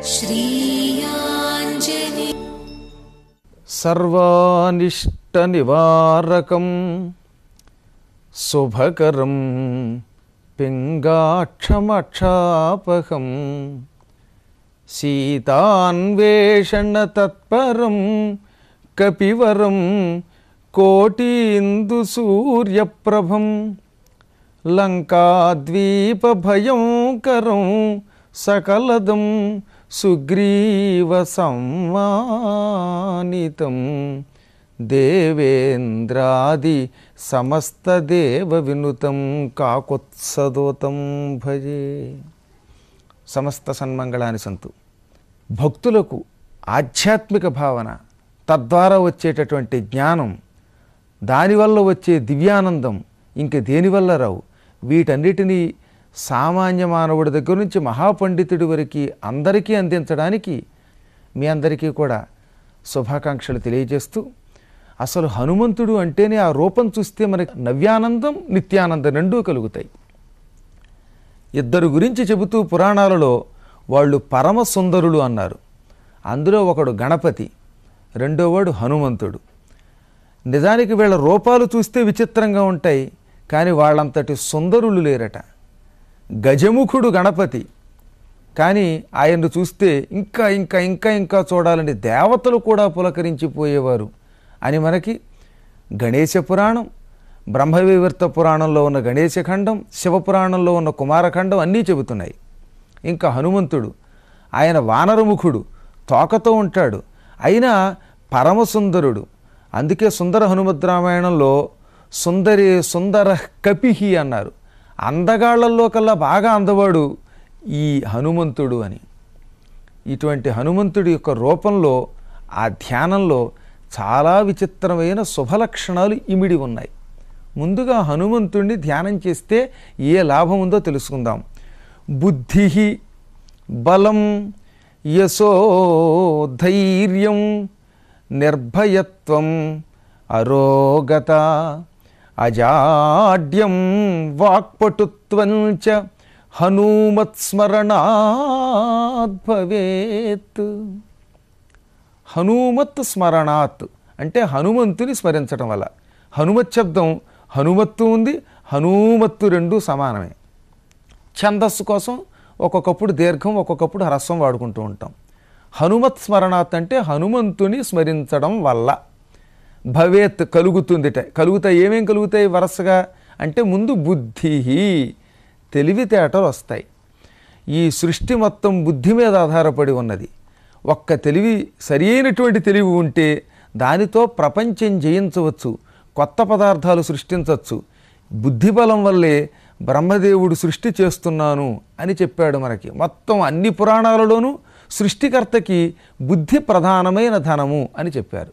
श्रीयाञ्जने सर्वानिष्टनिवारकं शुभकरं पिङ्गाक्षमक्षापहं सीतान्वेषणतत्परं कपिवरं कोटीन्दुसूर्यप्रभं लङ्काद्वीपभयङ्करं सकलदं सुग्रीवसम्मानितं देवेन्द्रादि समस्तदेवविनुतं काकुत्सदोतं భజే. సమస్త సన్మంగళాని సంతు. భక్తులకు ఆధ్యాత్మిక భావన, తద్వారా వచ్చేటటువంటి జ్ఞానం, దానివల్ల వచ్చే దివ్యానందం ఇంక దేనివల్ల రావు. వీటన్నిటినీ సామాన్య మానవుడి దగ్గర నుంచి మహాపండితుడి వరకు అందరికీ అందించడానికి మీ అందరికీ కూడా శుభాకాంక్షలు తెలియజేస్తూ, అసలు హనుమంతుడు అంటేనే ఆ రూపం చూస్తే మనకి నవ్యానందం నిత్యానందం రెండూ కలుగుతాయి. ఇద్దరు గురించి చెబుతూ పురాణాలలో వాళ్ళు పరమ సుందరులు అన్నారు. అందులో ఒకడు గణపతి, రెండోవాడు హనుమంతుడు. నిజానికి వీళ్ళ రూపాలు చూస్తే విచిత్రంగా ఉంటాయి, కానీ వాళ్ళంతటి సుందరులు లేరట. గజముఖుడు గణపతి, కానీ ఆయన్ను చూస్తే ఇంకా ఇంకా ఇంకా ఇంకా చూడాలని దేవతలు కూడా పులకరించిపోయేవారు అని మనకి గణేశ పురాణం, బ్రహ్మవివర్త పురాణంలో ఉన్న గణేశఖండం, శివపురాణంలో ఉన్న కుమారఖండం అన్నీ చెబుతున్నాయి. ఇంకా హనుమంతుడు, ఆయన వానరముఖుడు, తోకతో ఉంటాడు, అయినా పరమసుందరుడు. అందుకే సుందర హనుమద్రామాయణంలో సుందరి సుందర కపిహి అన్నారు. అందగాళ్లలో కల్లా బాగా అందవాడు ఈ హనుమంతుడు అని. ఇటువంటి హనుమంతుడి యొక్క రూపంలో, ఆ ధ్యానంలో చాలా విచిత్రమైన శుభలక్షణాలు ఇమిడి ఉన్నాయి. ముందుగా హనుమంతుడిని ధ్యానం చేస్తే ఏ లాభం ఉందో తెలుసుకుందాం. బుద్ధి, బలం, యశో, ధైర్యం, నిర్భయత్వం, అరోగత, అజాడ్యం, వాక్పటుత్వం చ హనుమత్స్మరణాత్ భవేత్. హనుమత్ స్మరణాత్ అంటే హనుమంతుని స్మరించడం వల్ల. హనుమత్ శబ్దం హనుమత్తు ఉంది, హనుమత్తు రెండు సమానమే. ఛందస్సు కోసం ఒక్కొక్కప్పుడు దీర్ఘం ఒక్కొక్కప్పుడు హ్రస్వం వాడుకుంటూ ఉంటాం. హనుమత్ స్మరణాత్ అంటే హనుమంతుని స్మరించడం వల్ల. భవేత్ కలుగుతుందిట. కలుగుతాయి. ఏమేం కలుగుతాయి వరుసగా అంటే, ముందు బుద్ధి, తెలివితేటలు వస్తాయి. ఈ సృష్టి మొత్తం బుద్ధి మీద ఆధారపడి ఉన్నది. ఒక్క తెలివి, సరి అయినటువంటి తెలివి ఉంటే దానితో ప్రపంచం జయించవచ్చు, కొత్త పదార్థాలు సృష్టించవచ్చు. బుద్ధిబలం వల్లే బ్రహ్మదేవుడు సృష్టి చేస్తున్నాను అని చెప్పాడు మనకి. మొత్తం అన్ని పురాణాలలోనూ సృష్టికర్తకి బుద్ధి ప్రధానమైన ధనము అని చెప్పారు.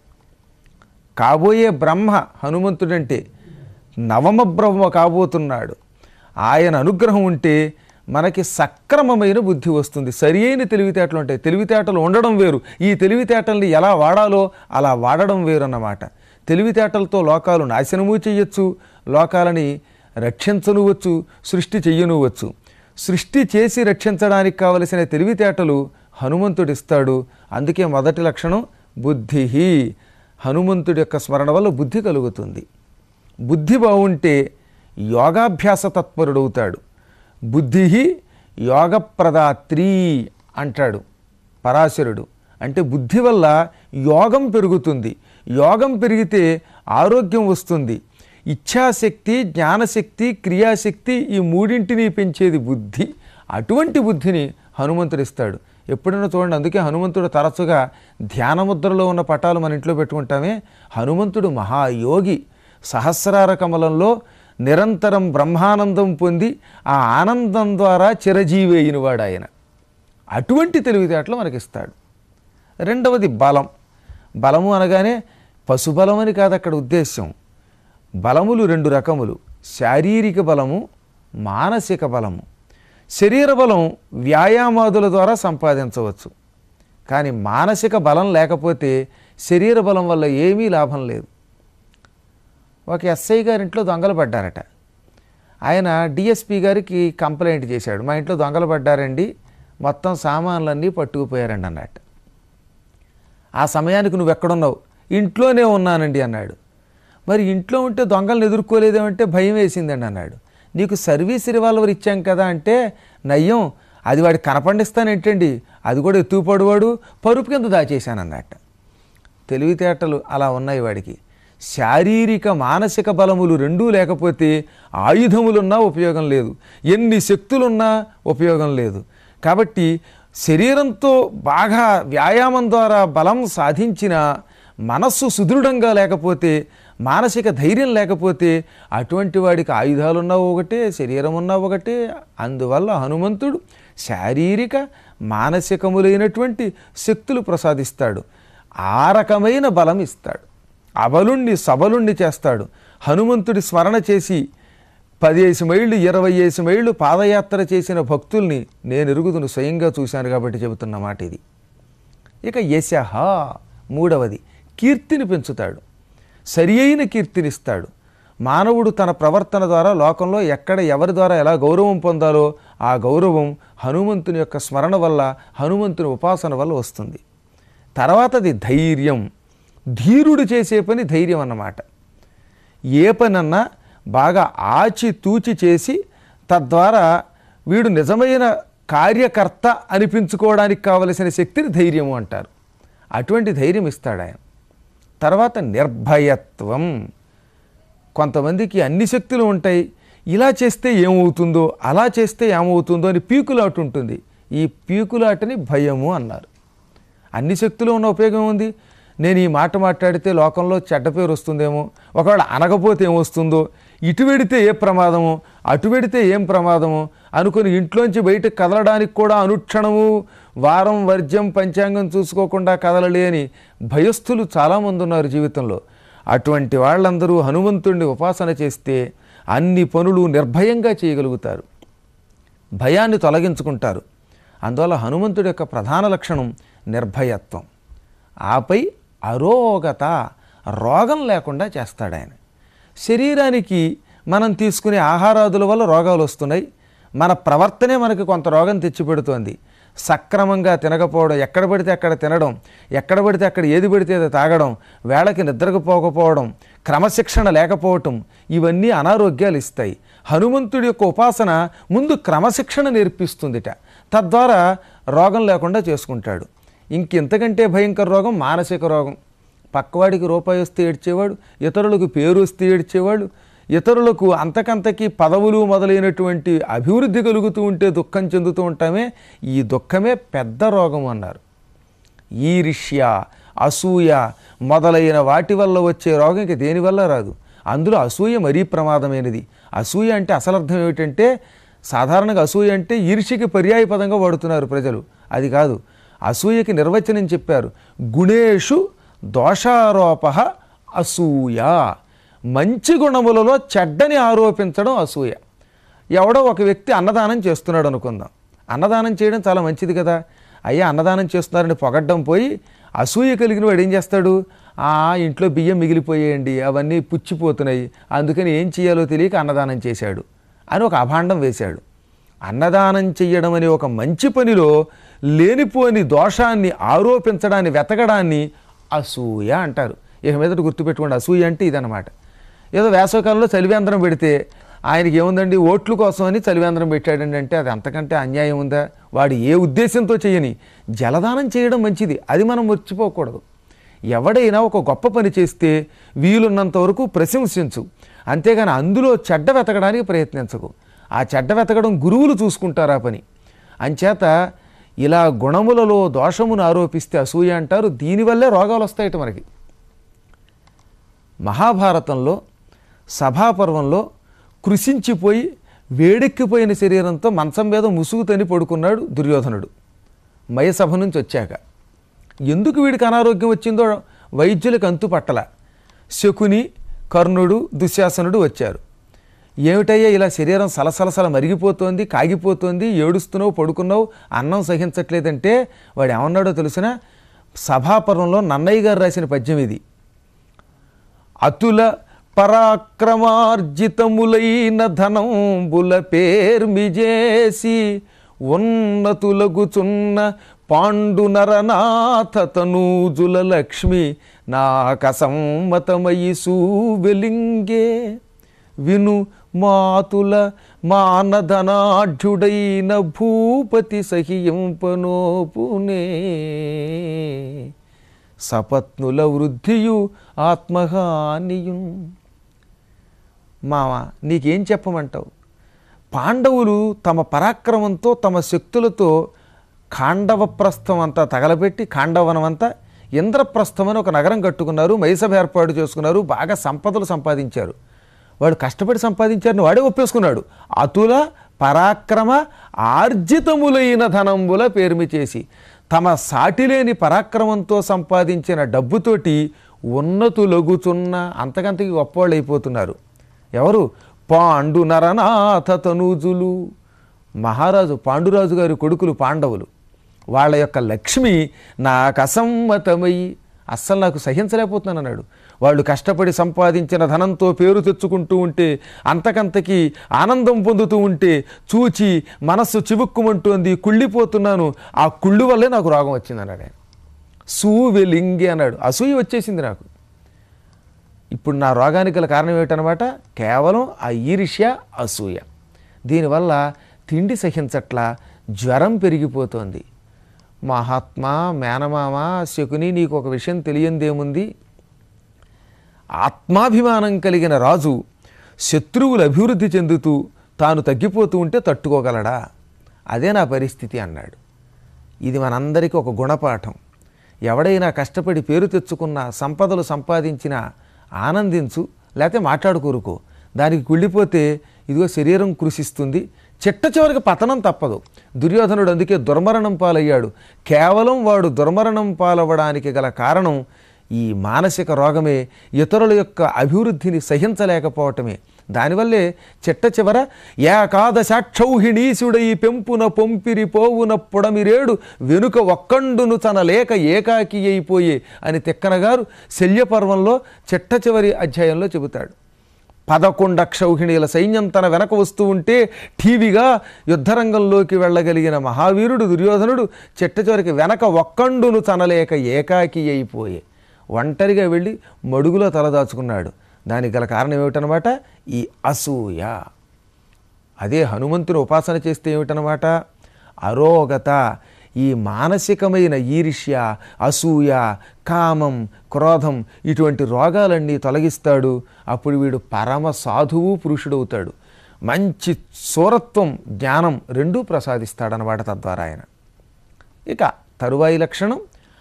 కాబోయే బ్రహ్మ హనుమంతుడంటే నవమ బ్రహ్మ కాబోతున్నాడు. ఆయన అనుగ్రహం ఉంటే మనకి సక్రమమైన బుద్ధి వస్తుంది, సరి అయిన తెలివితేటలు ఉంటాయి. తెలివితేటలు ఉండడం వేరు, ఈ తెలివితేటల్ని ఎలా వాడాలో అలా వాడడం వేరు అన్నమాట. తెలివితేటలతో లోకాలు నాశనము చేయొచ్చు, లోకాలని రక్షించనువచ్చు, సృష్టి చెయ్యనువచ్చు. సృష్టి చేసి రక్షించడానికి కావలసిన తెలివితేటలు హనుమంతుడిస్తాడు. అందుకే మొదటి లక్షణం బుద్ధి. హనుమంతుడి యొక్క స్మరణ వల్ల బుద్ధి కలుగుతుంది. బుద్ధి బాగుంటే యోగాభ్యాస తత్పరుడవుతాడు. బుద్ధి యోగప్రదాత్రి అంటాడు పరాశరుడు. అంటే బుద్ధి వల్ల యోగం పెరుగుతుంది. యోగం పెరిగితే ఆరోగ్యం వస్తుంది. ఇచ్ఛాశక్తి, జ్ఞానశక్తి, క్రియాశక్తి ఈ మూడింటిని పెంచేది బుద్ధి. అటువంటి బుద్ధిని హనుమంతుడు ఇస్తాడు. ఎప్పుడైనా చూడండి, అందుకే హనుమంతుడు తరచుగా ధ్యానముద్రలో ఉన్న పటాలు మన ఇంట్లో పెట్టుకుంటామే. హనుమంతుడు మహాయోగి. సహస్రార కమలంలో నిరంతరం బ్రహ్మానందం పొంది ఆ ఆనందం ద్వారా చిరజీవి అయినవాడు ఆయన. అటువంటి తెలివితేటలు మనకిస్తాడు. రెండవది బలం. బలము అనగానే పశుబలం అని కాదు అక్కడ ఉద్దేశ్యం. బలములు రెండు రకములు, శారీరక బలము, మానసిక బలము. శరీర బలం వ్యాయామాదుల ద్వారా సంపాదించవచ్చు, కానీ మానసిక బలం లేకపోతే శరీర బలం వల్ల ఏమీ లాభం లేదు. ఒక ఎస్ఐ గారింట్లో దొంగలు పడ్డారట. ఆయన డిఎస్పి గారికి కంప్లైంట్ చేశాడు, మా ఇంట్లో దొంగలు పడ్డారండి, మొత్తం సామాన్లన్నీ పట్టుకుపోయారండి అన్నట్టు. ఆ సమయానికి నువ్వు ఎక్కడున్నావు? ఇంట్లోనే ఉన్నానండి అన్నాడు. మరి ఇంట్లో ఉంటే దొంగలను ఎదుర్కోలేదేమంటే భయం వేసిందండి అన్నాడు. నీకు సర్వీస్ రివాల్వర్ ఇచ్చాం కదా అంటే నయ్యం, అది వాడికి కనపండిస్తానేంటండి, అది కూడా ఎత్తుకుపడువాడు, పరుపు కింద దాచేశానన్నట్ట. తెలివితేటలు అలా ఉన్నాయి వాడికి. శారీరక మానసిక బలములు రెండూ లేకపోతే ఆయుధములున్నా ఉపయోగం లేదు, ఎన్ని శక్తులున్నా ఉపయోగం లేదు. కాబట్టి శరీరంతో బాగా వ్యాయామం ద్వారా బలం సాధించిన మనస్సు సుదృఢంగా లేకపోతే, మానసిక ధైర్యం లేకపోతే అటువంటి వాడికి ఆయుధాలున్నా ఒకటే, శరీరం ఉన్నా ఒకటే. అందువల్ల హనుమంతుడు శారీరక మానసికములైనటువంటి శక్తులు ప్రసాదిస్తాడు, ఆ రకమైన బలం ఇస్తాడు, అబలుణ్ణి సబలుణ్ణి చేస్తాడు. హనుమంతుడి స్మరణ చేసి 15 మైళ్ళు 20 మైళ్ళు పాదయాత్ర చేసిన భక్తుల్ని నేను ఎరుగుదును, స్వయంగా చూశాను కాబట్టి చెబుతున్న మాట ఇది. ఇక యశః మూడవది, కీర్తిని పెంచుతాడు, సరి అయిన కీర్తినిస్తాడు. మానవుడు తన ప్రవర్తన ద్వారా లోకంలో ఎక్కడ ఎవరి ద్వారా ఎలా గౌరవం పొందాలో ఆ గౌరవం హనుమంతుని యొక్క స్మరణ వల్ల, హనుమంతుని ఉపాసన వల్ల వస్తుంది. తర్వాతది ధైర్యం. ధీరుడు చేసే పని ధైర్యం అన్నమాట. ఏ పనన్నా బాగా ఆచితూచి చేసి తద్వారా వీడు నిజమైన కార్యకర్త అనిపించుకోవడానికి కావలసిన శక్తిని ధైర్యము అంటారు. అటువంటి ధైర్యం ఇస్తాడు ఆయన. తర్వాత నిర్భయత్వం. కొంతమందికి అన్ని శక్తులు ఉంటాయి, ఇలా చేస్తే ఏమవుతుందో అలా చేస్తే ఏమవుతుందో అని పీకులాట ఉంటుంది. ఈ పీకులాటని భయము అన్నారు. అన్ని శక్తులు ఉన్న ఉపయోగం ఉంది. నేను ఈ మాట మాట్లాడితే లోకంలో చెడ్డ పేరు వస్తుందేమో, ఒకవేళ అనకపోతే ఏమొస్తుందో, ఇటు వెడితే ఏ ప్రమాదమో అటు వెడితే ఏం ప్రమాదమో అనుకుని ఇంట్లోంచి బయటకు కదలడానికి కూడా అనుక్షణము వారం వర్జ్యం పంచాంగం చూసుకోకుండా కదలలేని భయస్థులు చాలామంది ఉన్నారు జీవితంలో. అటువంటి వాళ్ళందరూ హనుమంతుడిని ఉపాసన చేస్తే అన్ని పనులు నిర్భయంగా చేయగలుగుతారు, భయాన్ని తొలగించుకుంటారు. అందువల్ల హనుమంతుడి యొక్క ప్రధాన లక్షణం నిర్భయత్వం. ఆపై అరోగత, రోగం లేకుండా చేస్తాడు ఆయన. శరీరానికి మనం తీసుకునే ఆహారాదుల వల్ల రోగాలు వస్తున్నాయి, మన ప్రవర్తనే మనకి కొంత రోగం తెచ్చిపెడుతోంది. సక్రమంగా తినకపోవడం, ఎక్కడ పడితే అక్కడ తినడం, ఎక్కడ పడితే అక్కడ ఏది పడితే అది తాగడం, వేళకి నిద్రకు పోకపోవడం, క్రమశిక్షణ లేకపోవటం, ఇవన్నీ అనారోగ్యాలు ఇస్తాయి. హనుమంతుడి యొక్క ఉపాసన ముందు క్రమశిక్షణ నేర్పిస్తుందిట, తద్వారా రోగం లేకుండా చేసుకుంటాడు. ఇంకెంతకంటే భయంకర రోగం మానసిక రోగం. పక్కవాడికి రూపాయి వస్తే ఏడ్చేవాడు, ఇతరులకు పేరు వస్తే ఏడ్చేవాడు, ఇతరులకు అంతకంతకి పదవులు మొదలైనటువంటి అభివృద్ధి కలుగుతూ ఉంటే దుఃఖం చెందుతూ ఉంటామే, ఈ దుఃఖమే పెద్ద రోగం అన్నారు. ఈర్ష్య, అసూయ మొదలైన వాటి వల్ల వచ్చే రోగం ఇంక దేనివల్ల రాదు. అందులో అసూయ మరీ ప్రమాదమైనది. అసూయ అంటే అసలు అర్థం ఏమిటంటే, సాధారణంగా అసూయ అంటే ఈర్ష్యకి పర్యాయ పదంగా వాడుతున్నారు ప్రజలు. అది కాదు. అసూయకి నిర్వచనం చెప్పారు, గుణేషు దోషారోప అసూయ. మంచి గుణములలో చెడ్డని ఆరోపించడం అసూయ. ఎవడో ఒక వ్యక్తి అన్నదానం చేస్తున్నాడు అనుకుందాం. అన్నదానం చేయడం చాలా మంచిది కదా, అయ్యా అన్నదానం చేస్తున్నారని పొగడ్డం పోయి అసూయ కలిగిన వాడు ఏం చేస్తాడు, ఇంట్లో బియ్యం మిగిలిపోయేయండి, అవన్నీ పుచ్చిపోతున్నాయి, అందుకని ఏం చేయాలో తెలియక అన్నదానం చేశాడు అని ఒక అభాండం వేశాడు. అన్నదానం చెయ్యడం అనే ఒక మంచి పనిలో లేనిపోని దోషాన్ని ఆరోపించడాన్ని, వెతకడాన్ని అసూయ అంటారు. ఇక మీదట గుర్తుపెట్టుకోండి, అసూయ అంటే ఇదన్నమాట. ఏదో వేసవకాలంలో చలివేంద్రం పెడితే ఆయనకి ఏముందండి, ఓట్ల కోసం అని చలివేంద్రం పెట్టాడండి అంటే అది అంతకంటే అన్యాయం ఉందా? వాడు ఏ ఉద్దేశంతో చేయని జలదానం చేయడం మంచిది, అది మనం మర్చిపోకూడదు. ఎవడైనా ఒక గొప్ప పని చేస్తే వీలున్నంత వరకు ప్రశంసించు, అంతేగాని అందులో చెడ్డ వెతకడానికి ప్రయత్నించకు. ఆ చెడ్డ వెతకడం గురువులు చూసుకుంటారు ఆ పని. అంచేత ఇలా గుణములలో దోషమును ఆరోపిస్తే అసూయ అంటారు. దీనివల్లే రోగాలు వస్తాయట మనకి. మహాభారతంలో సభాపర్వంలో కృషించిపోయి వేడెక్కిపోయిన శరీరంతో మంచం మీద ముసుగుతని పడుకున్నాడు దుర్యోధనుడు మయసభ నుంచి వచ్చాక. ఎందుకు వీడికి అనారోగ్యం వచ్చిందో వైద్యులకు అంతు పట్టల. శకుని, కర్ణుడు, దుశ్శాసనుడు వచ్చారు. ఏమిటయ్యా ఇలా శరీరం సలసలసల మరిగిపోతోంది, కాగిపోతోంది, ఏడుస్తున్నావు, పడుకున్నావు, అన్నం సహించట్లేదంటే వాడు ఏమన్నాడో తెలిసిన? సభాపర్వంలో నన్నయ్య గారు రాసిన పద్యం ఇది. అతుల పరాక్రమార్జితములైన ధనంబుల పేర్మిజేసి ఉన్నతులగుచున్న పాండు నరనాథ తనూజుల లక్ష్మి నాకసమ్మతమయి సూవెలింగే విను మాతుల మానధనాఢ్యుడైన భూపతి సహింపనోపునే సపత్నుల వృద్ధియు ఆత్మహానియున్. మామ నీకేం చెప్పమంటావు? పాండవులు తమ పరాక్రమంతో తమ శక్తులతో ఖాండవప్రస్థం అంతా తగలబెట్టి ఖాండవనం అంతా ఇంద్రప్రస్థం అని ఒక నగరం కట్టుకున్నారు, మైసభ ఏర్పాటు చేసుకున్నారు, బాగా సంపదలు సంపాదించారు. వాడు కష్టపడి సంపాదించారని వాడే ఒప్పేసుకున్నాడు. అతుల పరాక్రమ ఆర్జితములైన ధనంబుల పేరుమి చేసి తమ సాటిలేని పరాక్రమంతో సంపాదించిన డబ్బుతోటి ఉన్నతులగుచున్న అంతకంతకి గొప్పవాళ్ళు అయిపోతున్నారు. ఎవరు? పాండు నరనాథ తనూజులు. మహారాజు పాండురాజు గారి కొడుకులు పాండవులు. వాళ్ళ యొక్క లక్ష్మి నాకు అసమ్మతమయ్యి అస్సలు నాకు సహించలేకపోతున్నాను అన్నాడు. వాళ్ళు కష్టపడి సంపాదించిన ధనంతో పేరు తెచ్చుకుంటూ ఉంటే అంతకంతకి ఆనందం పొందుతూ ఉంటే చూచి మనస్సు చివుక్కుమంటోంది, కుళ్ళిపోతున్నాను. ఆ కుళ్ళు వల్లే నాకు రోగం వచ్చింది అన్నాడు ఆయన. సూవెలింగి అన్నాడు. అసూయ వచ్చేసింది నాకు. ఇప్పుడు నా రోగానికి గల కారణం ఏమిటనమాట? కేవలం ఆ ఈర్ష్య, అసూయ. దీనివల్ల తిండి సహించట్లా, జ్వరం పెరిగిపోతోంది. మహాత్మా, మేనమామ, శకుని, నీకు ఒక విషయం తెలియందేముంది? ఆత్మాభిమానం కలిగిన రాజు శత్రువులు అభివృద్ధి చెందుతూ తాను తగ్గిపోతూ ఉంటే తట్టుకోగలడా? అదే నా పరిస్థితి అన్నాడు. ఇది మనందరికీ ఒక గుణపాఠం. ఎవడైనా కష్టపడి పేరు తెచ్చుకున్న సంపదలు సంపాదించినా ఆనందించు, లేకపోతే మాట్లాడుకోరుకో. దానికి కుళ్ళిపోతే ఇదిగో శరీరం కృషిస్తుంది, చిట్ట చివరికి పతనం తప్పదు. దుర్యోధనుడు అందుకే దుర్మరణం పాలయ్యాడు. కేవలం వాడు దుర్మరణం పాలవ్వడానికి గల కారణం ఈ మానసిక రోగమే, ఇతరుల యొక్క అభివృద్ధిని సహించలేకపోవటమే. దానివల్లే చిట్ట చివర ఏకాదశాక్షౌహిణీసుడై పెంపున పొంపిరి పోవున పొడమిరేడు వెనుక ఒక్కండును తన లేక ఏకాకి అయిపోయే అని తిక్కన గారు శల్యపర్వంలో చిట్ట చివరి అధ్యాయంలో చెబుతాడు. 11 అక్షౌహిణీల సైన్యం తన వెనక వస్తూ ఉంటే ఠీవిగా యుద్ధరంగంలోకి వెళ్ళగలిగిన మహావీరుడు దుర్యోధనుడు చిట్ట చివరికి వెనక ఒక్కండును తనలేక ఏకాకి అయిపోయే ఒంటరిగా వెళ్ళి మడుగులో తలదాచుకున్నాడు. దానికి గల కారణం ఏమిటనమాట? ఈ అసూయ. అదే హనుమంతుని ఉపాసన చేస్తే ఏమిటనమాట? అరోగత. ఈ మానసికమైన ఈర్ష్య, అసూయ, కామం, క్రోధం ఇటువంటి రోగాలన్నీ తొలగిస్తాడు. అప్పుడు వీడు పరమ సాధువు పురుషుడవుతాడు. మంచి సూరత్వం, జ్ఞానం రెండూ ప్రసాదిస్తాడనమాట తద్వారా ఆయన. ఇక తరువాయి లక్షణం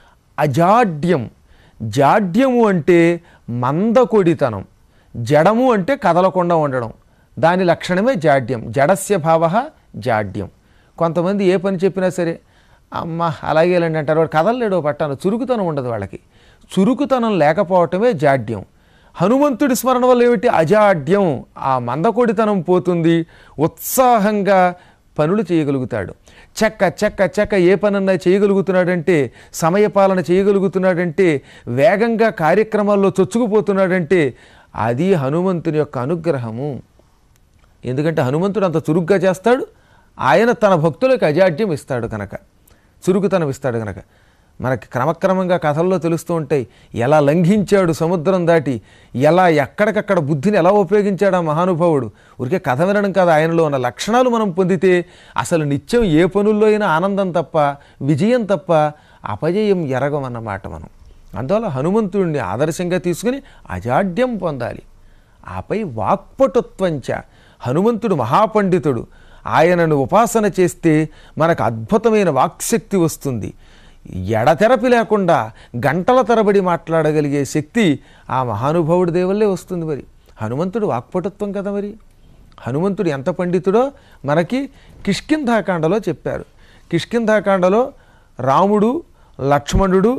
అజాడ్యం. జాడ్యము అంటే మందకొడితనం, జడము అంటే కదలకుండా ఉండడం. దాని లక్షణమే జాడ్యం. జడస్య భావ జాడ్యం. కొంతమంది ఏ పని చెప్పినా సరే అమ్మ అలాగేలండి అంటారు. వాడు కదలలేడో పట్టాను. చురుకుతనం ఉండదు వాళ్ళకి. చురుకుతనం లేకపోవటమే జాడ్యం. హనుమంతుడి స్మరణ వల్ల ఏమిటి? అజాడ్యం. ఆ మందకొడితనం పోతుంది. ఉత్సాహంగా పనులు చేయగలుగుతాడు. చెక్క చెక్క చెక్క ఏ పనన్నా చేయగలుగుతున్నాడంటే, సమయపాలన చేయగలుగుతున్నాడంటే, వేగంగా కార్యక్రమాల్లో చొచ్చుకుపోతున్నాడంటే అది హనుమంతుని యొక్క అనుగ్రహము. ఎందుకంటే హనుమంతుడు అంత చురుగ్గా చేస్తాడు. ఆయన తన భక్తులకు అజాడ్యం ఇస్తాడు కనుక, చురుకుతనం ఇస్తాడు కనుక. మనకి క్రమక్రమంగా కథల్లో తెలుస్తూ ఉంటాయి. ఎలా లంఘించాడు సముద్రం దాటి, ఎలా ఎక్కడికక్కడ బుద్ధిని ఎలా ఉపయోగించాడు ఆ మహానుభావుడు. ఊరికే కథ వినడం కాదు, ఆయనలో ఉన్న లక్షణాలు మనం పొందితే అసలు నిత్యం ఏ పనుల్లో అయినా ఆనందం తప్ప, విజయం తప్ప అపజయం ఎరగమన్నమాట మనం. అందువల్ల హనుమంతుడిని ఆదర్శంగా తీసుకుని అజాడ్యం పొందాలి. ఆపై వాక్పటుత్వంచ. హనుమంతుడు మహాపండితుడు. ఆయనను ఉపాసన చేస్తే మనకు అద్భుతమైన వాక్శక్తి వస్తుంది. ఎడతెరపి లేకుండా గంటల తరబడి మాట్లాడగలిగే శక్తి ఆ మహానుభావుడి దేవుళ్ళే వస్తుంది. మరి హనుమంతుడు వాక్పటుత్వం కదా. మరి హనుమంతుడు ఎంత పండితుడో మనకి కిష్కింధాకాండలో చెప్పారు. కిష్కింధాకాండలో రాముడు, లక్ష్మణుడు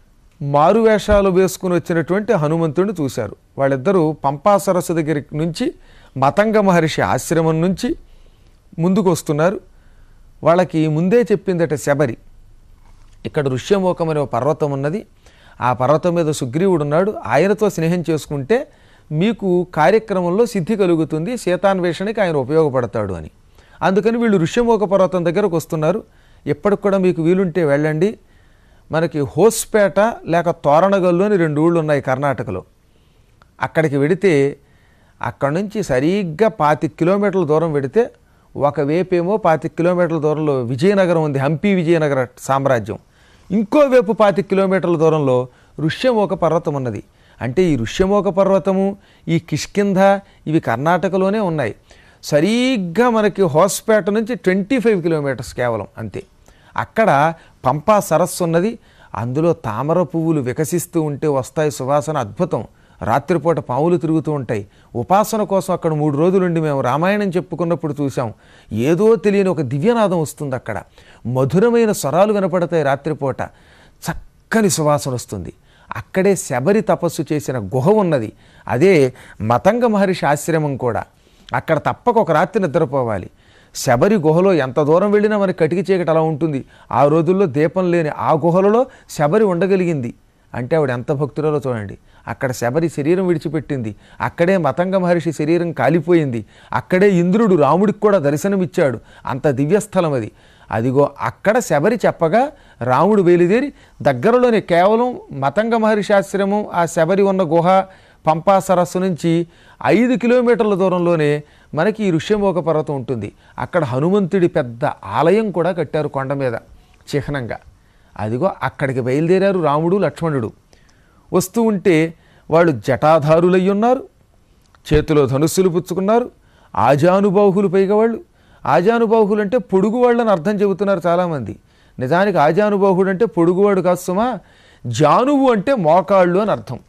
మారువేషాలు వేసుకుని వచ్చినటువంటి హనుమంతుడిని చూశారు. వాళ్ళిద్దరూ పంపా సరస్సు దగ్గర నుంచి మతంగ మహర్షి ఆశ్రమం నుంచి ముందుకు వస్తున్నారు. వాళ్ళకి ముందే చెప్పిందట శబరి, ఇక్కడ ఋష్యమూకం అనే ఒక పర్వతం ఉన్నది, ఆ పర్వతం మీద సుగ్రీవుడు ఉన్నాడు, ఆయనతో స్నేహం చేసుకుంటే మీకు కార్యక్రమంలో సిద్ధి కలుగుతుంది, సీతాన్వేషణకి ఆయన ఉపయోగపడతాడు అని. అందుకని వీళ్ళు ఋష్యమూక పర్వతం దగ్గరకు వస్తున్నారు. ఎప్పటికి కూడా మీకు వీలుంటే వెళ్ళండి. మనకి హోస్పేట లేక తోరణగల్లు అని 2 ఊళ్ళు ఉన్నాయి కర్ణాటకలో. అక్కడికి వెడితే అక్కడ నుంచి సరిగ్గా 25 కిలోమీటర్ల దూరం వెడితే ఒకవైపేమో 25 కిలోమీటర్ల దూరంలో విజయనగరం ఉంది, హంపి విజయనగర సామ్రాజ్యం. ఇంకోవైపు 25 కిలోమీటర్ల దూరంలో ఋష్యమూక పర్వతం ఉన్నది. అంటే ఈ ఋష్యమూక పర్వతము, ఈ కిష్కింధ ఇవి కర్ణాటకలోనే ఉన్నాయి. సరిగ్గా మనకి హోస్పేట నుంచి 25 కిలోమీటర్స్ కేవలం అంతే. అక్కడ పంపా సరస్సు ఉన్నది. అందులో తామర పువ్వులు వికసిస్తూ ఉంటే వస్తాయి సువాసన, అద్భుతం. రాత్రిపూట పావులు తిరుగుతూ ఉంటాయి. ఉపాసన కోసం అక్కడ 3 రోజులుండి మేము రామాయణం చెప్పుకున్నప్పుడు చూసాం. ఏదో తెలియని ఒక దివ్యనాదం వస్తుంది అక్కడ. మధురమైన స్వరాలు వినపడతాయి రాత్రిపూట. చక్కని సువాసన వస్తుంది. అక్కడే శబరి తపస్సు చేసిన గుహ ఉన్నది. అదే మతంగ మహర్షి ఆశ్రమం కూడా. అక్కడ తప్పక ఒక రాత్రి నిద్రపోవాలి. శబరి గుహలో ఎంత దూరం వెళ్ళినా మనకి కటికి చీకటి అలా ఉంటుంది. ఆ రోజుల్లో దీపం లేని ఆ గుహలలో శబరి ఉండగలిగింది అంటే ఆవిడ ఎంత భక్తురాలో చూడండి. అక్కడ శబరి శరీరం విడిచిపెట్టింది. అక్కడే మతంగ మహర్షి శరీరం కాలిపోయింది. అక్కడే ఇంద్రుడు రాముడికి కూడా దర్శనమిచ్చాడు. అంత దివ్యస్థలం అది. అదిగో అక్కడ శబరి చెప్పగా రాముడు బయలుదేరి దగ్గరలోనే కేవలం మతంగ మహర్షి ఆశ్రమం, ఆ శబరి ఉన్న గుహ, పంపా సరస్సు నుంచి 5 కిలోమీటర్ల దూరంలోనే మనకి ఈ ఋష్యమూక పర్వతం ఉంటుంది. అక్కడ హనుమంతుడి పెద్ద ఆలయం కూడా కట్టారు కొండ మీద చిహ్నంగా. అదిగో అక్కడికి బయలుదేరారు రాముడు లక్ష్మణుడు. వస్తూ ఉంటే వాళ్ళు జటాధారులయ్యి ఉన్నారు, చేతిలో ధనుస్సులు పుచ్చుకున్నారు. ఆజానుబాహులు పైగా వాళ్ళు. ఆజానుబాహులు అంటే పొడుగు వాళ్ళని అర్థం చెబుతున్నారు చాలామంది. నిజానికి ఆజానుబాహుడు అంటే పొడుగువాడు కాదు సుమా. జానువు అంటే మోకాళ్ళు అని అర్థం.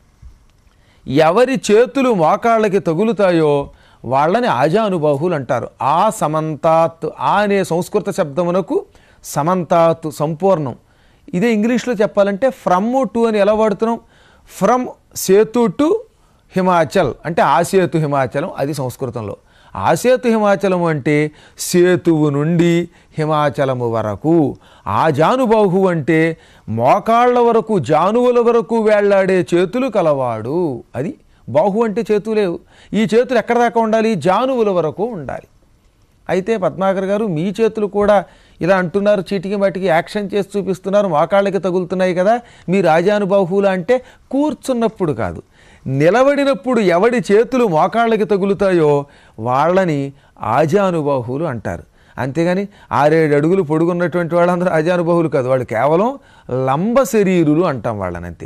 ఎవరి చేతులు మోకాళ్ళకి తగులుతాయో వాళ్ళని ఆజానుబాహులు అంటారు. ఆ సమంతాత్, ఆ అనే సంస్కృత శబ్దమునకు సమంతాత్ సంపూర్ణం. ఇదే ఇంగ్లీష్లో చెప్పాలంటే ఫ్రమ్ టు అని ఎలా వాడుతున్నాం? ఫ్రమ్ సేతు టు హిమాచల్ అంటే ఆసేతు హిమాచలం, అది సంస్కృతంలో. ఆసేతు హిమాచలము అంటే సేతువు నుండి హిమాచలము వరకు. ఆ జానుబాహు అంటే మోకాళ్ళ వరకు, జానువుల వరకు వేళ్లాడే చేతులు కలవాడు. అది బాహు అంటే చేతులు లేవు. ఈ చేతులు ఎక్కడ దాకా ఉండాలి? జానువుల వరకు ఉండాలి. అయితే పద్మాకర్ గారు మీ చేతులు కూడా ఇలా అంటున్నారు, చీటికి మాటికి యాక్షన్ చేసి చూపిస్తున్నారు, మోకాళ్ళకి తగులుతున్నాయి కదా, మీ రాజానుబాహువులు అంటే కూర్చున్నప్పుడు కాదు, నిలబడినప్పుడు ఎవడి చేతులు మోకాళ్ళకి తగులుతాయో వాళ్ళని ఆజానుబాహువులు అంటారు. అంతేగాని 6-7 అడుగులు పొడుగున్నటువంటి వాళ్ళందరూ ఆజానుబాహువులు కాదు. వాళ్ళు కేవలం లంబ శరీరులు అంటాం వాళ్ళని, అంతే.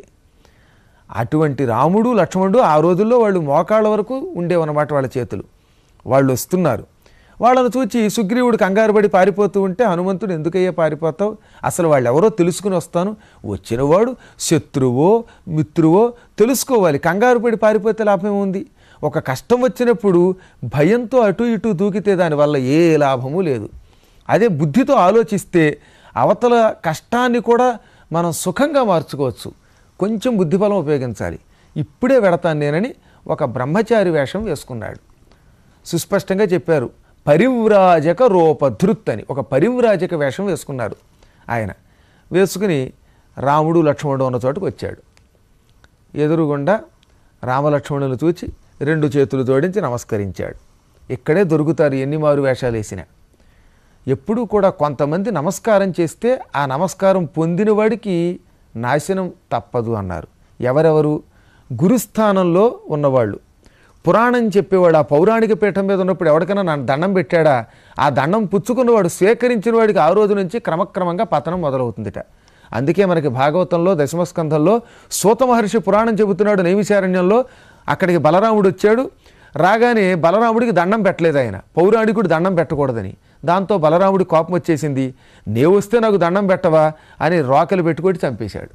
అటువంటి రాముడు లక్ష్మణుడు ఆ రోజుల్లో వాళ్ళు మోకాళ్ళ వరకు ఉండేవన్నమాట వాళ్ళ చేతులు. వాళ్ళు వస్తున్నారు. వాళ్ళను చూచి సుగ్రీవుడు కంగారు పడి పారిపోతూ ఉంటే హనుమంతుడు ఎందుకయ్యా పారిపోతావు, అసలు వాళ్ళు ఎవరో తెలుసుకుని వస్తాను, వచ్చినవాడు శత్రువో మిత్రువో తెలుసుకోవాలి, కంగారు పడి పారిపోతే లాభం ఉంది. ఒక కష్టం వచ్చినప్పుడు భయంతో అటు ఇటు దూకితే దానివల్ల ఏ లాభము లేదు. అదే బుద్ధితో ఆలోచిస్తే అవతల కష్టాన్ని కూడా మనం సుఖంగా మార్చుకోవచ్చు. కొంచెం బుద్ధిబలం ఉపయోగించాలి. ఇప్పుడే వెడతాను నేనని ఒక బ్రహ్మచారి వేషం వేసుకున్నాడు. సుస్పష్టంగా చెప్పారు, పరివ్రాజక రూపధృత్ అని ఒక పరివ్రాజక వేషం వేసుకున్నారు ఆయన. వేసుకుని రాముడు లక్ష్మణుడు ఉన్న చోటుకు వచ్చాడు. ఎదురుగుండా రామలక్ష్మణులను చూచి 2 చేతులు జోడించి నమస్కరించాడు. ఇక్కడే దొరుకుతారు ఎన్ని మారు వేషాలు వేసినా. ఎప్పుడూ కూడా కొంతమంది నమస్కారం చేస్తే ఆ నమస్కారం పొందిన వాడికి నాశనం తప్పదు అన్నారు. ఎవరెవరు? గురుస్థానంలో ఉన్నవాళ్ళు, పురాణం చెప్పేవాడు. ఆ పౌరాణిక పీఠం మీద ఉన్నప్పుడు ఎవరికైనా నన్ను దండం పెట్టాడా, ఆ దండం పుచ్చుకున్నవాడు, స్వీకరించిన వాడికి ఆ రోజు నుంచి క్రమక్రమంగా పతనం మొదలవుతుందిట. అందుకే మనకి భాగవతంలో దశమస్కంధంలో సూత మహర్షి పురాణం చెబుతున్నాడు. నైమిశారణ్యంలో అక్కడికి బలరాముడు వచ్చాడు. రాగానే బలరాముడికి దండం పెట్టలేదు ఆయన, పౌరాణికుడు దండం పెట్టకూడదని. దాంతో బలరాముడి కోపం వచ్చేసింది. నే వస్తే నాకు దండం పెట్టవా అని రోకలు పెట్టుకొని చంపేశాడు.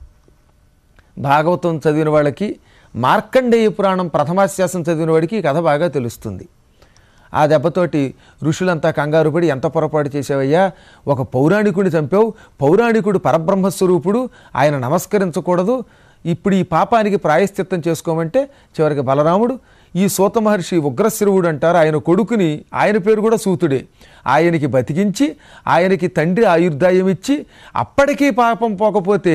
భాగవతం చదివిన వాళ్ళకి, మార్కండేయ పురాణం ప్రథమాశ్వాసం చదివిన వాడికి ఈ కథ బాగా తెలుస్తుంది. ఆ దెబ్బతోటి ఋషులంతా కంగారు పడి, ఎంత పొరపాటు చేసావయ్యా, ఒక పౌరాణికుడిని చంపావు, పౌరాణికుడు పరబ్రహ్మస్వరూపుడు, ఆయన నమస్కరించకూడదు, ఇప్పుడు ఈ పాపానికి ప్రాయశ్చిత్తం చేసుకోమంటే చివరికి బలరాముడు ఈ సూత మహర్షి ఉగ్రశిరువుడు అంటారు, ఆయన కొడుకుని, ఆయన పేరు కూడా సూతుడే, ఆయనకి బతికించి ఆయనకి తండ్రి ఆయుర్దాయం ఇచ్చి, అప్పటికీ పాపం పోకపోతే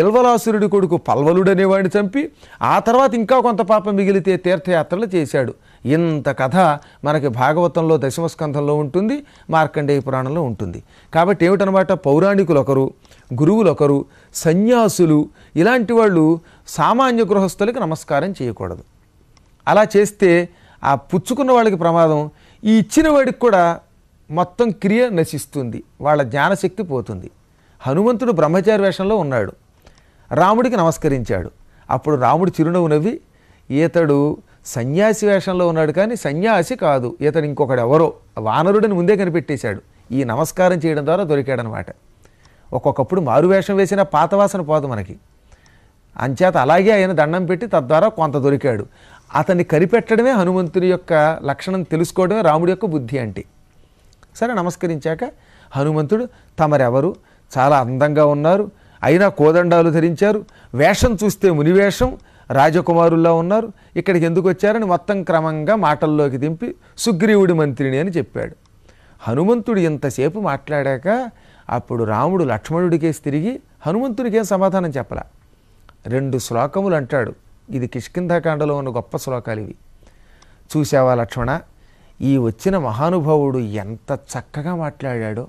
ఇల్వలాసురుడి కొడుకు పల్వలుడు అనేవాడిని చంపి, ఆ తర్వాత ఇంకా కొంత పాపం మిగిలితే తీర్థయాత్రలు చేశాడు. ఇంత కథ మనకి భాగవతంలో దశమస్కంధంలో ఉంటుంది, మార్కండేయ పురాణంలో ఉంటుంది. కాబట్టి ఏమిటనమాట, పౌరాణికులు ఒకరు, గురువులు ఒకరు, సన్యాసులు ఇలాంటి వాళ్ళు సామాన్య గృహస్థులకి నమస్కారం చేయకూడదు. అలా చేస్తే ఆ పుచ్చుకున్న వాళ్ళకి ప్రమాదం, ఈ ఇచ్చిన వాడికి కూడా మొత్తం క్రియ నశిస్తుంది, వాళ్ళ జ్ఞానశక్తి పోతుంది. హనుమంతుడు బ్రహ్మచారి వేషంలో ఉన్నాడు, రాముడికి నమస్కరించాడు. అప్పుడు రాముడు చిరునవ్వు నవ్వి, ఈతడు సన్యాసి వేషంలో ఉన్నాడు కానీ సన్యాసి కాదు, ఈతడు ఇంకొకడు ఎవరో వానరుడిని ముందే కనిపెట్టేశాడు. ఈ నమస్కారం చేయడం ద్వారా దొరికాడనమాట. ఒక్కొక్కప్పుడు మారువేషం వేసిన పాతవాసన పోదు మనకి. అంచేత అలాగే ఆయన దండం పెట్టి తద్వారా కొంత దొరికాడు. అతన్ని కనిపెట్టడమే హనుమంతుని యొక్క లక్షణం తెలుసుకోవడమే రాముడి యొక్క బుద్ధి అంటే. సరే, నమస్కరించాక హనుమంతుడు, తమరెవరు, చాలా అందంగా ఉన్నారు, అయినా కోదండాలు ధరించారు, వేషం చూస్తే మునివేషం, రాజకుమారుల్లా ఉన్నారు, ఇక్కడికి ఎందుకు వచ్చారని మొత్తం క్రమంగా మాటల్లోకి దింపి సుగ్రీవుడి మంత్రిని అని చెప్పాడు. హనుమంతుడు ఇంతసేపు మాట్లాడాక అప్పుడు రాముడు లక్ష్మణుడికేసి తిరిగి హనుమంతుడికేం సమాధానం చెప్పలా. 2 శ్లోకములు అంటాడు. ఇది కిష్కింధాకాండలో ఉన్న గొప్ప శ్లోకాలు ఇవి. చూసావా లక్ష్మణ, ఈ వచ్చిన మహానుభావుడు ఎంత చక్కగా మాట్లాడాడో.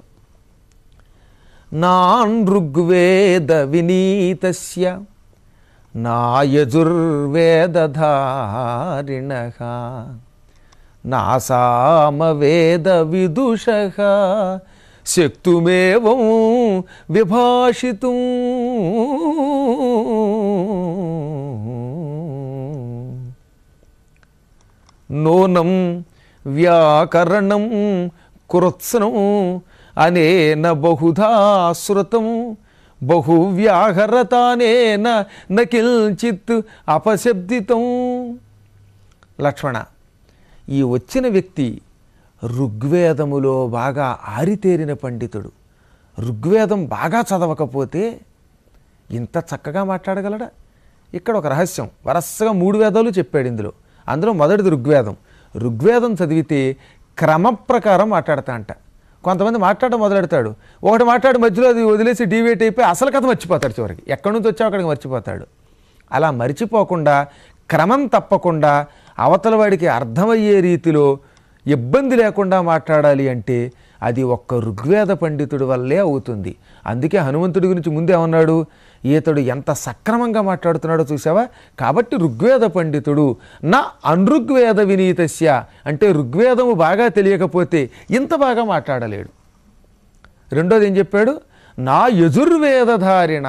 నాన్ ఋగ్వేద వినీతస్య నా యజుర్వేదధారిణః నా సామవేద విదుషః శక్తుమేవం విభాషితుం. నూనం వ్యాకరణం కృత్స్నం అనేన బహుధా శృతం బహువ్యాహరతానేన నకించిత్ అపశబ్దితం. లక్ష్మణ, ఈ వచ్చిన వ్యక్తి ఋగ్వేదములో బాగా ఆరితేరిన పండితుడు. ఋగ్వేదం బాగా చదవకపోతే ఇంత చక్కగా మాట్లాడగలడా? ఇక్కడ ఒక రహస్యం, వరసగా 3 వేదాలు చెప్పాడు ఇందులో. అందులో మొదటిది ఋగ్వేదం. ఋగ్వేదం చదివితే క్రమ ప్రకారం మాట్లాడతా అంట. కొంతమంది మాట్లాడడం మొదలెడతాడు, ఒకటి మాట్లాడి మధ్యలో అది వదిలేసి డివేట్ అయిపోయి అసలు కథ మర్చిపోతాడు, చివరికి ఎక్కడి నుంచి వచ్చావు అక్కడికి మర్చిపోతాడు. అలా మర్చిపోకుండా క్రమం తప్పకుండా అవతల వాడికి అర్థమయ్యే రీతిలో ఇబ్బంది లేకుండా మాట్లాడాలి అంటే అది ఒక్క ఋగ్వేద పండితుడి వల్లే అవుతుంది. అందుకే హనుమంతుడి గురించి ముందే ఏమన్నాడు, ఈతడు ఎంత సక్రమంగా మాట్లాడుతున్నాడో చూసావా, కాబట్టి ఋగ్వేద పండితుడు. నా అనృగ్వేద వినీతస్య అంటే ఋగ్వేదము బాగా తెలియకపోతే ఇంత బాగా మాట్లాడలేడు. రెండోది ఏం చెప్పాడు, నా యజుర్వేదధారిణ.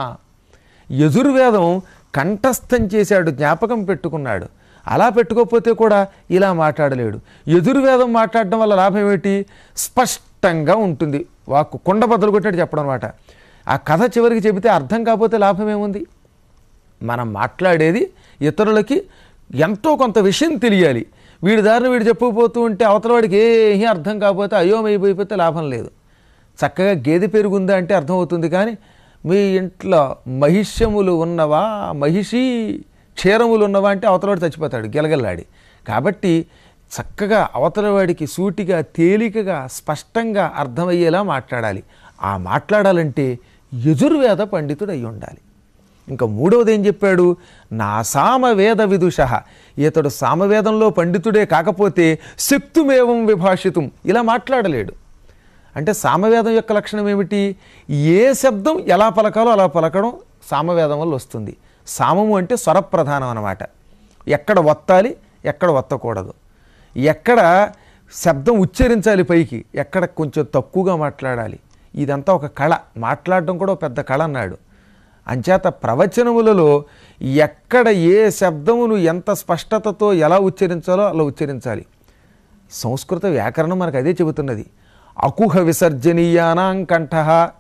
యజుర్వేదం కంఠస్థం చేశాడు, జ్ఞాపకం పెట్టుకున్నాడు. అలా పెట్టుకోకపోతే కూడా ఇలా మాట్లాడలేడు. యజుర్వేదం మాట్లాడడం వల్ల లాభం ఏమిటి, స్పష్టంగా ఉంటుంది, వాక్కు కుండ బద్దలు కొట్టాడు చెప్పడం అనమాట. ఆ కథ చివరికి చెబితే అర్థం కాకపోతే లాభం ఏముంది? మనం మాట్లాడేది ఇతరులకి ఎంతో కొంత విషయం తెలియాలి. వీడి దారిని వీడు చెప్పుకుపోతూ ఉంటే అవతల వాడికి ఏమీ అర్థం కాకపోతే అయోమయిపోయిపోతే లాభం లేదు. చక్కగా గేదె పెరుగుందా అంటే అర్థమవుతుంది, కానీ మీ ఇంట్లో మహిష్యములు ఉన్నవా, మహిషి క్షీరములు ఉన్నవా అంటే అవతలవాడు చచ్చిపోతాడు గిలగల్లాడి. కాబట్టి చక్కగా అవతలవాడికి సూటిగా తేలికగా స్పష్టంగా అర్థమయ్యేలా మాట్లాడాలి. ఆ మాట్లాడాలంటే యజుర్వేద పండితుడు అయి ఉండాలి. ఇంకా మూడవది ఏం చెప్పాడు, నా సామవేద విదుష. ఇతడు సామవేదంలో పండితుడే కాకపోతే శక్తుమేవం విభాషితం, ఇలా మాట్లాడలేడు. అంటే సామవేదం యొక్క లక్షణం ఏమిటి, ఏ శబ్దం ఎలా పలకాలో అలా పలకడం సామవేదం వల్ల వస్తుంది. సామము అంటే స్వరప్రధానం అన్నమాట. ఎక్కడ ఒత్తాలి, ఎక్కడ ఒత్తకూడదు, ఎక్కడ శబ్దం ఉచ్చరించాలి పైకి, ఎక్కడ కొంచెం తక్కువగా మాట్లాడాలి. ఇదంతా ఒక కళ. మాట్లాడడం కూడా ఒక పెద్ద కళ అన్నాడు. అంచేత ప్రవచనములలో ఎక్కడ ఏ శబ్దమును ఎంత స్పష్టతతో ఎలా ఉచ్చరించాలో అలా ఉచ్చరించాలి. సంస్కృత వ్యాకరణం మనకు అదే చెబుతున్నది. అకుహ విసర్జనీయానాం కంఠ.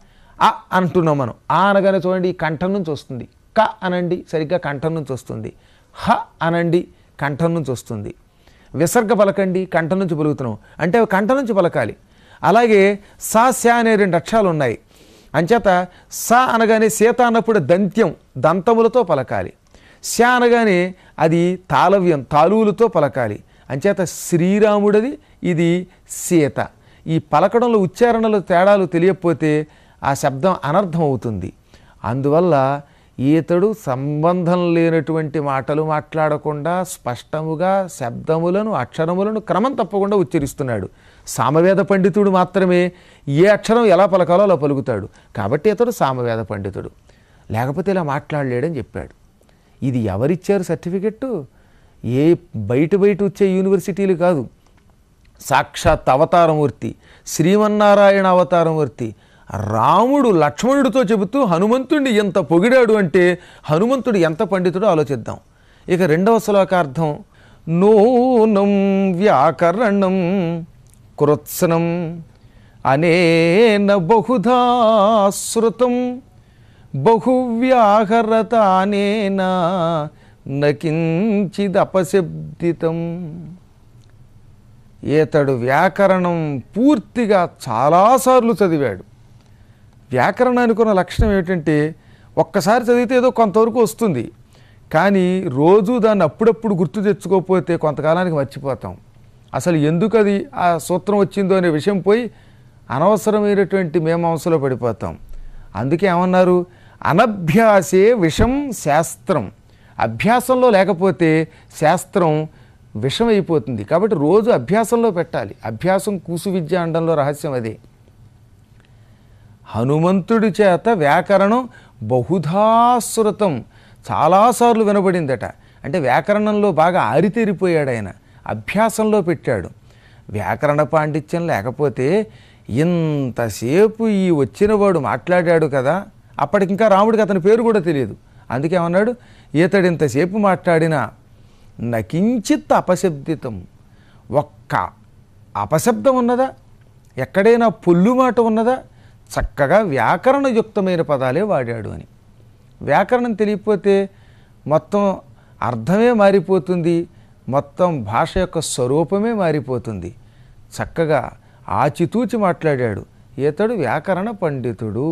అ అంటున్నాం మనం, ఆ అనగానే చూడండి కంఠం నుంచి వస్తుంది. క అనండి, సరిగ్గా కంఠం నుంచి వస్తుంది. హ అనండి, కంఠం నుంచి వస్తుంది. విసర్గ పలకండి, కంఠం నుంచి పలుకుతున్నాం అంటే కంఠం నుంచి పలకాలి. అలాగే సా శా అనే 2 అక్షరాలు ఉన్నాయి. అంచేత సా అనగానే సీత అన్నప్పుడు దంత్యం దంతములతో పలకాలి. శా అనగానే అది తాళవ్యం తాళువులతో పలకాలి. అంచేత శ్రీరాముడిది, ఇది సీత. ఈ పలకడంలో ఉచ్చారణలో తేడాలు తెలియకపోతే ఆ శబ్దం అనర్థం అవుతుంది. అందువల్ల ఈతడు సంబంధం లేనటువంటి మాటలు మాట్లాడకుండా స్పష్టముగా శబ్దములను అక్షరములను క్రమం తప్పకుండా ఉచ్చరిస్తున్నాడు. సామవేద పండితుడు మాత్రమే ఏ అక్షరం ఎలా పలకాలో అలా పలుకుతాడు. కాబట్టి ఇతడు సామవేద పండితుడు, లేకపోతే ఇలా మాట్లాడలేడని చెప్పాడు. ఇది ఎవరిచ్చారు సర్టిఫికెట్టు? ఏ బయట వచ్చే యూనివర్సిటీలు కాదు, సాక్షాత్ అవతారమూర్తి శ్రీమన్నారాయణ అవతారమూర్తి రాముడు లక్ష్మణుడితో చెబుతూ హనుమంతుడిని ఎంత పొగిడాడు అంటే హనుమంతుడు ఎంత పండితుడో ఆలోచిద్దాం. ఇక రెండవ శ్లోకార్థం, నూనం వ్యాకరణం కృత్స్నం అనేన బహుధా శృతం బహువ్యాహరతానేన నకించిదపశబ్దితం. ఈతడు వ్యాకరణం పూర్తిగా చాలాసార్లు చదివాడు. వ్యాకరణానికి ఉన్న లక్షణం ఏమిటంటే ఒక్కసారి చదివితే ఏదో కొంతవరకు వస్తుంది, కానీ రోజు దాన్ని అప్పుడప్పుడు గుర్తు తెచ్చుకోకపోతే కొంతకాలానికి మర్చిపోతాం. అసలు ఎందుకు అది ఆ సూత్రం వచ్చిందో అనే విషయం పోయి అనవసరమైనటువంటి మీమాంసలో పడిపోతాం. అందుకే ఏమన్నారు, అనభ్యాసే విషం శాస్త్రం. అభ్యాసంలో లేకపోతే శాస్త్రం విషమైపోతుంది. కాబట్టి రోజు అభ్యాసంలో పెట్టాలి. అభ్యాసం కూసు విద్య అనడంలో రహస్యం అదే. హనుమంతుడి చేత వ్యాకరణం బహుధాశ్రుతం, చాలాసార్లు వినబడిందట. అంటే వ్యాకరణంలో బాగా ఆరితేరిపోయాడు ఆయన, అభ్యాసంలో పెట్టాడు. వ్యాకరణ పాండిత్యం లేకపోతే ఇంతసేపు ఈ వచ్చినవాడు మాట్లాడాడు కదా, అప్పటికింకా రాముడికి అతని పేరు కూడా తెలియదు. అందుకే ఏమన్నాడు, ఈతడు ఇంతసేపు మాట్లాడినా నకించిత్ అపశబ్దితం, ఒక్క అపశబ్దం ఉన్నదా, ఎక్కడైనా పొల్లు మాట ఉన్నదా, చక్కగా వ్యాకరణయుక్తమైన పదాలే వాడాడు అని. వ్యాకరణం తెలియకపోతే మొత్తం అర్థమే మారిపోతుంది, మొత్తం భాష యొక్క స్వరూపమే మారిపోతుంది. చక్కగా ఆచితూచి మాట్లాడాడు. ఈతడు వ్యాకరణ పండితుడు.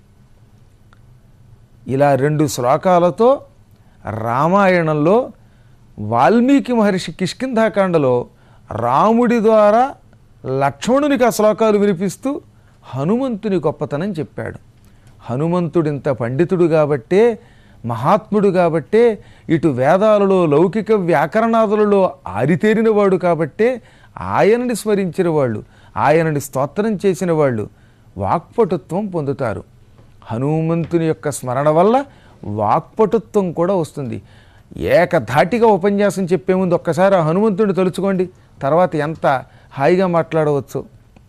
ఇలా 2 శ్లోకాలతో రామాయణంలో వాల్మీకి మహర్షి కిష్కింధాకాండలో రాముడి ద్వారా లక్ష్మణునికి ఆ శ్లోకాలు వినిపిస్తూ హనుమంతుని గొప్పతనం చెప్పాడు. హనుమంతుడింత పండితుడు కాబట్టే, మహాత్ముడు కాబట్టే, ఇటు వేదాలలో లౌకిక వ్యాకరణాదులలో ఆరితేరినవాడు కాబట్టే ఆయనని స్మరించిన వాళ్ళు, ఆయనని స్తోత్రం చేసిన వాళ్ళు వాక్పటుత్వం పొందుతారు. హనుమంతుని యొక్క స్మరణ వల్ల వాక్పటుత్వం కూడా వస్తుంది. ఏకధాటిగా ఉపన్యాసం చెప్పే ముందు ఒక్కసారి ఆ హనుమంతుడిని తలుచుకోండి, తర్వాత ఎంత హాయిగా మాట్లాడవచ్చు.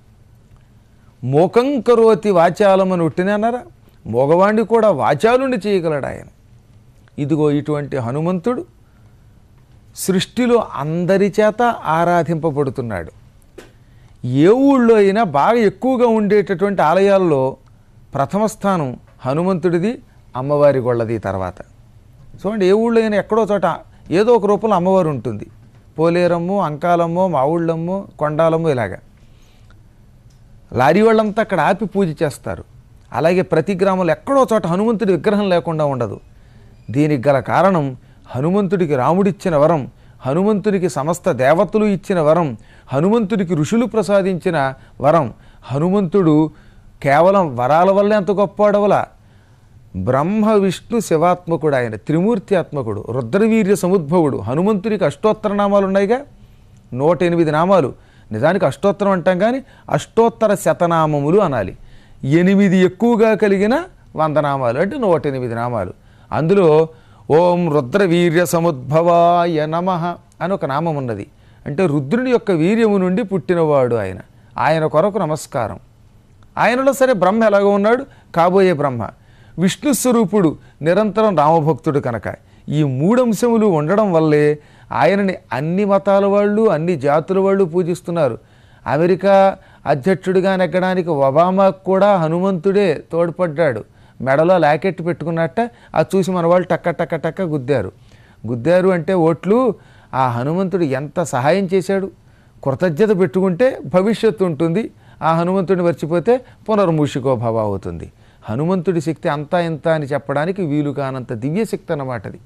మోకం కరోతి వాచాలమని ఉట్టినన్నారా, మగవాణ్ణి కూడా వాచాలుని చేయగలడు ఆయన. ఇదిగో ఇటువంటి హనుమంతుడు సృష్టిలో అందరి చేత ఆరాధింపబడుతున్నాడు. ఏ ఊళ్ళో అయినా బాగా ఎక్కువగా ఉండేటటువంటి ఆలయాల్లో ప్రథమ స్థానం హనుమంతుడిది, అమ్మవారి గొళ్ళది తర్వాత. చూడండి, ఏ ఊళ్ళో అయినా ఎక్కడో చోట ఏదో ఒక రూపంలో అమ్మవారు ఉంటుంది. పోలేరమ్మో, అంకాలమ్మో, మావుళ్ళమ్మో, కొండాలమ్మో ఇలాగా. లారీ వాళ్ళంతా అక్కడ ఆపి పూజ చేస్తారు. అలాగే ప్రతి గ్రామంలో ఎక్కడో చోట హనుమంతుడి విగ్రహం లేకుండా ఉండదు. దీనికి గల కారణం హనుమంతుడికి రాముడిచ్చిన వరం, హనుమంతుడికి సమస్త దేవతలు ఇచ్చిన వరం, హనుమంతుడికి ఋషులు ప్రసాదించిన వరం. హనుమంతుడు కేవలం వరాల వల్లే అంత గొప్పవాడవల, బ్రహ్మ విష్ణు శివాత్మకుడు, ఆయన త్రిమూర్తి ఆత్మకుడు, రుద్రవీర్య సముద్భవుడు. హనుమంతుడికి అష్టోత్తర నామాలు ఉన్నాయిగా, 108 నామాలు. నిజానికి అష్టోత్తరం అంటాం కానీ అష్టోత్తర శతనామములు అనాలి. 8 ఎక్కువగా కలిగిన 100 నామాలు అంటే 108 నామాలు. అందులో ఓం రుద్రవీర్య సముద్భవాయ నమః అని ఒక నామం ఉన్నది. అంటే రుద్రుని యొక్క వీర్యము నుండి పుట్టినవాడు ఆయన, ఆయన కొరకు నమస్కారం. ఆయనలో సరే బ్రహ్మ ఎలాగో ఉన్నాడు, కాబోయే బ్రహ్మ. విష్ణు స్వరూపుడు, నిరంతరం రామభక్తుడు కనుక ఈ 3 అంశములు ఉండడం వల్లే ఆయనని అన్ని మతాల వాళ్ళు, అన్ని జాతుల వాళ్ళు పూజిస్తున్నారు. అమెరికా అధ్యక్షుడిగా నెగ్గడానికి ఒబామాకు కూడా హనుమంతుడే తోడ్పడ్డాడు. మెడలో లాకెట్ పెట్టుకున్నట్ట అది చూసి మన వాళ్ళు టక్క టక్క టక్క గుద్దారు అంటే ఓట్లు. ఆ హనుమంతుడు ఎంత సహాయం చేశాడు. కృతజ్ఞత పెట్టుకుంటే భవిష్యత్తు ఉంటుంది, ఆ హనుమంతుడిని మర్చిపోతే పునర్మూషికో భవ అవుతుంది. హనుమంతుడి శక్తి అంతా ఇంత అని చెప్పడానికి వీలు కానంత దివ్యశక్తి అన్నమాట అది.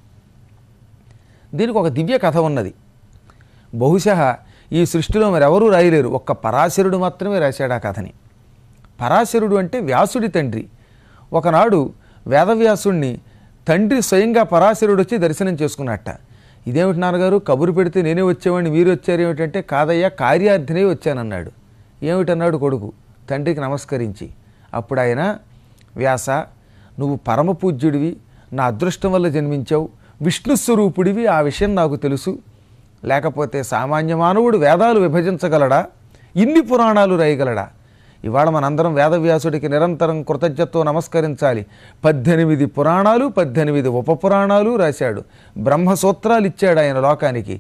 దీనికి ఒక దివ్య కథ ఉన్నది. బహుశా ఈ సృష్టిలో మరెవరూ రాయలేరు, ఒక్క పరాశరుడు మాత్రమే రాశాడు ఆ కథని. పరాశరుడు అంటే వ్యాసుడి తండ్రి. ఒకనాడు వేదవ్యాసుణ్ణి తండ్రి స్వయంగా పరాశరుడు వచ్చి దర్శనం చేసుకున్నట్ట. ఇదేమిటి నాన్నగారు, కబురు పెడితే నేనే వచ్చేవాడిని, మీరు వచ్చారు ఏమిటంటే, కాదయ్యా కార్యార్థినే వచ్చానన్నాడు. ఏమిటన్నాడు కొడుకు తండ్రికి నమస్కరించి. అప్పుడు ఆయన, వ్యాస, నువ్వు పరమపూజ్యుడివి, నా అదృష్టం వల్ల జన్మించావు, విష్ణుస్వరూపుడివి, ఆ విషయం నాకు తెలుసు. లేకపోతే సామాన్య మానవుడు వేదాలు విభజించగలడా, ఇన్ని పురాణాలు రాయగలడా? ఇవాళ మనందరం వేదవ్యాసుడికి నిరంతరం కృతజ్ఞతతో నమస్కరించాలి. 18 పురాణాలు, 18 ఉపపురాణాలు రాశాడు. బ్రహ్మసూత్రాలు ఇచ్చాడు ఆయన లోకానికి.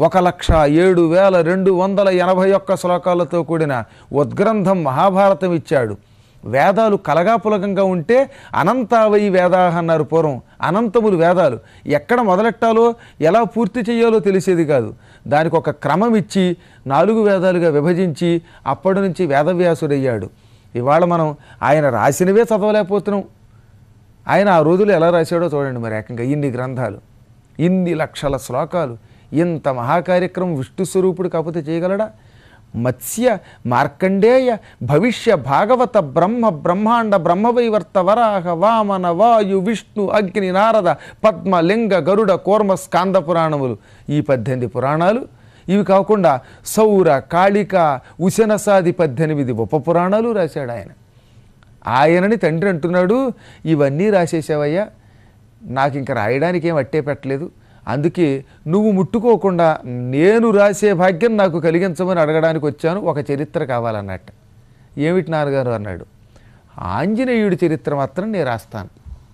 1,07,281 శ్లోకాలతో కూడిన ఉద్గ్రంథం మహాభారతం ఇచ్చాడు. వేదాలు కలగాపులగంగా ఉంటే అనంతావై వేదాహ అన్నారు పూర్వం. అనంతములు వేదాలు. ఎక్కడ మొదలెట్టాలో ఎలా పూర్తి చేయాలో తెలిసేది కాదు. దానికి ఒక క్రమం ఇచ్చి 4 వేదాలుగా విభజించి అప్పటి నుంచి వేదవ్యాసుడయ్యాడు. ఇవాళ మనం ఆయన రాసినవే చదవలేకపోతున్నాం. ఆయన ఆ రోజులు ఎలా రాశాడో చూడండి. మరి ఏకంగా ఇన్ని గ్రంథాలు, ఇన్ని లక్షల శ్లోకాలు, ఇంత మహాకార్యక్రమం విష్ణు స్వరూపుడు కాకపోతే చేయగలడా? మత్స్య మార్కండేయ భవిష్య భాగవత బ్రహ్మ బ్రహ్మాండ బ్రహ్మవైవర్త వరాహ వామన వాయు విష్ణు అగ్ని నారద పద్మ లింగ గరుడ కూర్మ స్కాంద పురాణములు, ఈ 18 పురాణాలు. ఇవి కాకుండా సౌర కాళిక ఉశనసాది 18 ఉపపురాణాలు రాశాడు ఆయన. ఆయనని తండ్రి అంటున్నాడు, ఇవన్నీ రాసేసావయ్యా, నాకు ఇంకా రాయడానికి ఏం అట్టే పెట్టలేదు, అందుకే నువ్వు ముట్టుకోకుండా నేను రాసే భాగ్యం నాకు కలిగించమని అడగడానికి వచ్చాను, ఒక చరిత్ర కావాలన్నట్టు. ఏమిటి నాన్నగారు అన్నాడు. ఆంజనేయుడి చరిత్ర మాత్రం నేను రాస్తాను.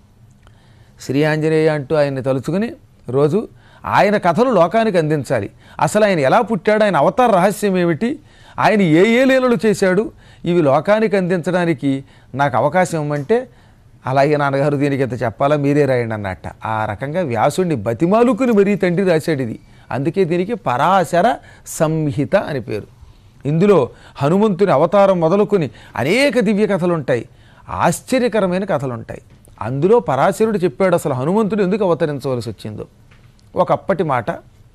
శ్రీ ఆంజనేయ అంటూ ఆయన్ని తలుచుకుని రోజు ఆయన కథలు లోకానికి అందించాలి. అసలు ఆయన ఎలా పుట్టాడు, ఆయన అవతార రహస్యం ఏమిటి, ఆయన ఏ లీలలు చేశాడు, ఇవి లోకానికి అందించడానికి నాకు అవకాశం ఇవ్వమంటే, అలాగే నాన్నగారు దీనికి ఎంత చెప్పాలా మీరే రాయండి అన్నట్ట. ఆ రకంగా వ్యాసుడిని బతిమాలుకుని మరీ తండ్రి రాశాడు ఇది. అందుకే దీనికి పరాశర సంహిత అని పేరు. ఇందులో హనుమంతుని అవతారం మొదలుకొని అనేక దివ్య కథలు ఉంటాయి, ఆశ్చర్యకరమైన కథలు ఉంటాయి. అందులో పరాశరుడు చెప్పాడు అసలు హనుమంతుడు ఎందుకు అవతరించవలసి వచ్చిందో. ఒకప్పటి మాట,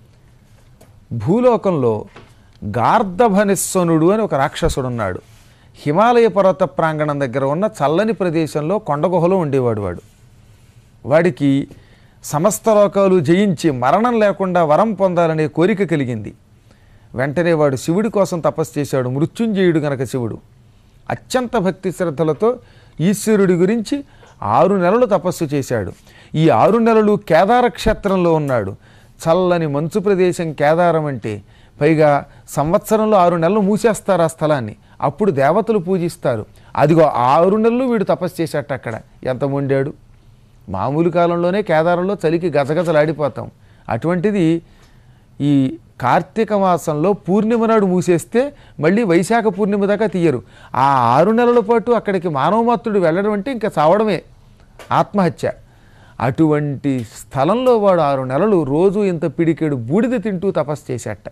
భూలోకంలో గార్ధభనిస్వనుడు అని ఒక రాక్షసుడు ఉన్నాడు. హిమాలయ పర్వత ప్రాంగణం దగ్గర ఉన్న చల్లని ప్రదేశంలో కొండగుహలో ఉండేవాడు. వాడికి సమస్త లోకాలు జయించి మరణం లేకుండా వరం పొందాలనే కోరిక కలిగింది. వెంటనే వాడు శివుడి కోసం తపస్సు చేశాడు. మృత్యుంజయుడు గనక శివుడు. అత్యంత భక్తి శ్రద్ధలతో ఈశ్వరుడి గురించి 6 నెలలు తపస్సు చేశాడు. ఈ 6 నెలలు కేదార క్షేత్రంలో ఉన్నాడు. చల్లని మంచు ప్రదేశం కేదారం అంటే. పైగా సంవత్సరంలో 6 నెలలు మూసేస్తారు ఆ స్థలాన్ని. అప్పుడు దేవతలు పూజిస్తారు. అదిగో 6 నెలలు వీడు తపస్సు చేసేట అక్కడ. ఎంత మొండాడు. మామూలు కాలంలోనే కేదారంలో చలికి గజగజలాడిపోతాం. అటువంటిది ఈ కార్తీక మాసంలో పూర్ణిమ నాడు మూసేస్తే మళ్ళీ వైశాఖ పూర్ణిమ దాకా తీయరు. ఆ 6 నెలల పాటు అక్కడికి మానవమాత్రుడు వెళ్ళడం అంటే ఇంకా చావడమే, ఆత్మహత్య. అటువంటి స్థలంలో వాడు 6 నెలలు రోజు ఇంత పిడికెడు బూడిద తింటూ తపస్సు చేసేట.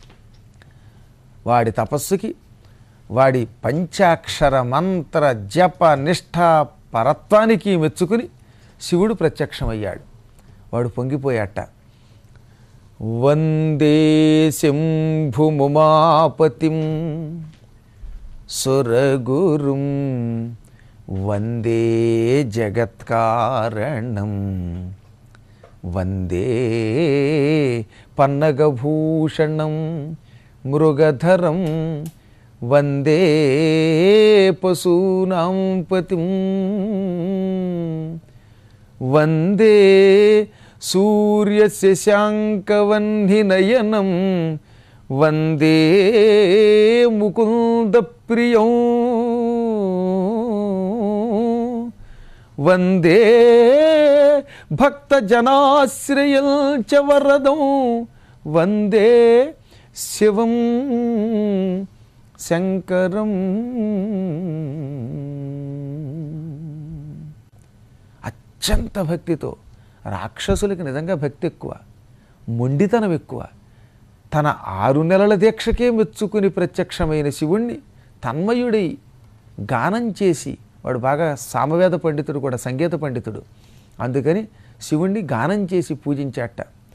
వాడి తపస్సుకి, వాడి పంచాక్షర మంత్ర జప నిష్ఠ పరత్వానికి మెచ్చుకుని శివుడు ప్రత్యక్షమయ్యాడు. వాడు పొంగిపోయాట. వందే శంభుముమాపతిం సురగురుం వందే జగత్కారణం వందే పన్నగభూషణం మృగధరం వందే పశూనాం పతిం వందే సూర్యశశాంకవన్నినయనం వందే ముకుందప్రియం వందే భక్తజనాశ్రయం చ వరదం వందే శివం శంకరం. అత్యంత భక్తితో, రాక్షసులకి నిజంగా భక్తి ఎక్కువ, మొండితనం ఎక్కువ. తన 6 నెలల దీక్షకే మెచ్చుకుని ప్రత్యక్షమైన శివుణ్ణి తన్మయుడై గానం చేసి, వాడు బాగా సామవేద పండితుడు కూడా, సంగీత పండితుడు. అందుకని శివుణ్ణి గానం చేసి పూజించాట.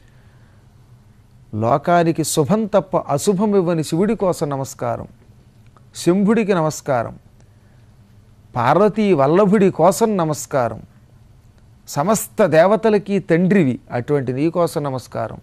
లోకానికి శుభం తప్ప అశుభం ఇవ్వని శివుడి కోసం నమస్కారం, శంభుడికి నమస్కారం, పార్వతీ వల్లభుడి కోసం నమస్కారం, సమస్త దేవతలకి తండ్రివి, అటువంటి నీకోసం నమస్కారం.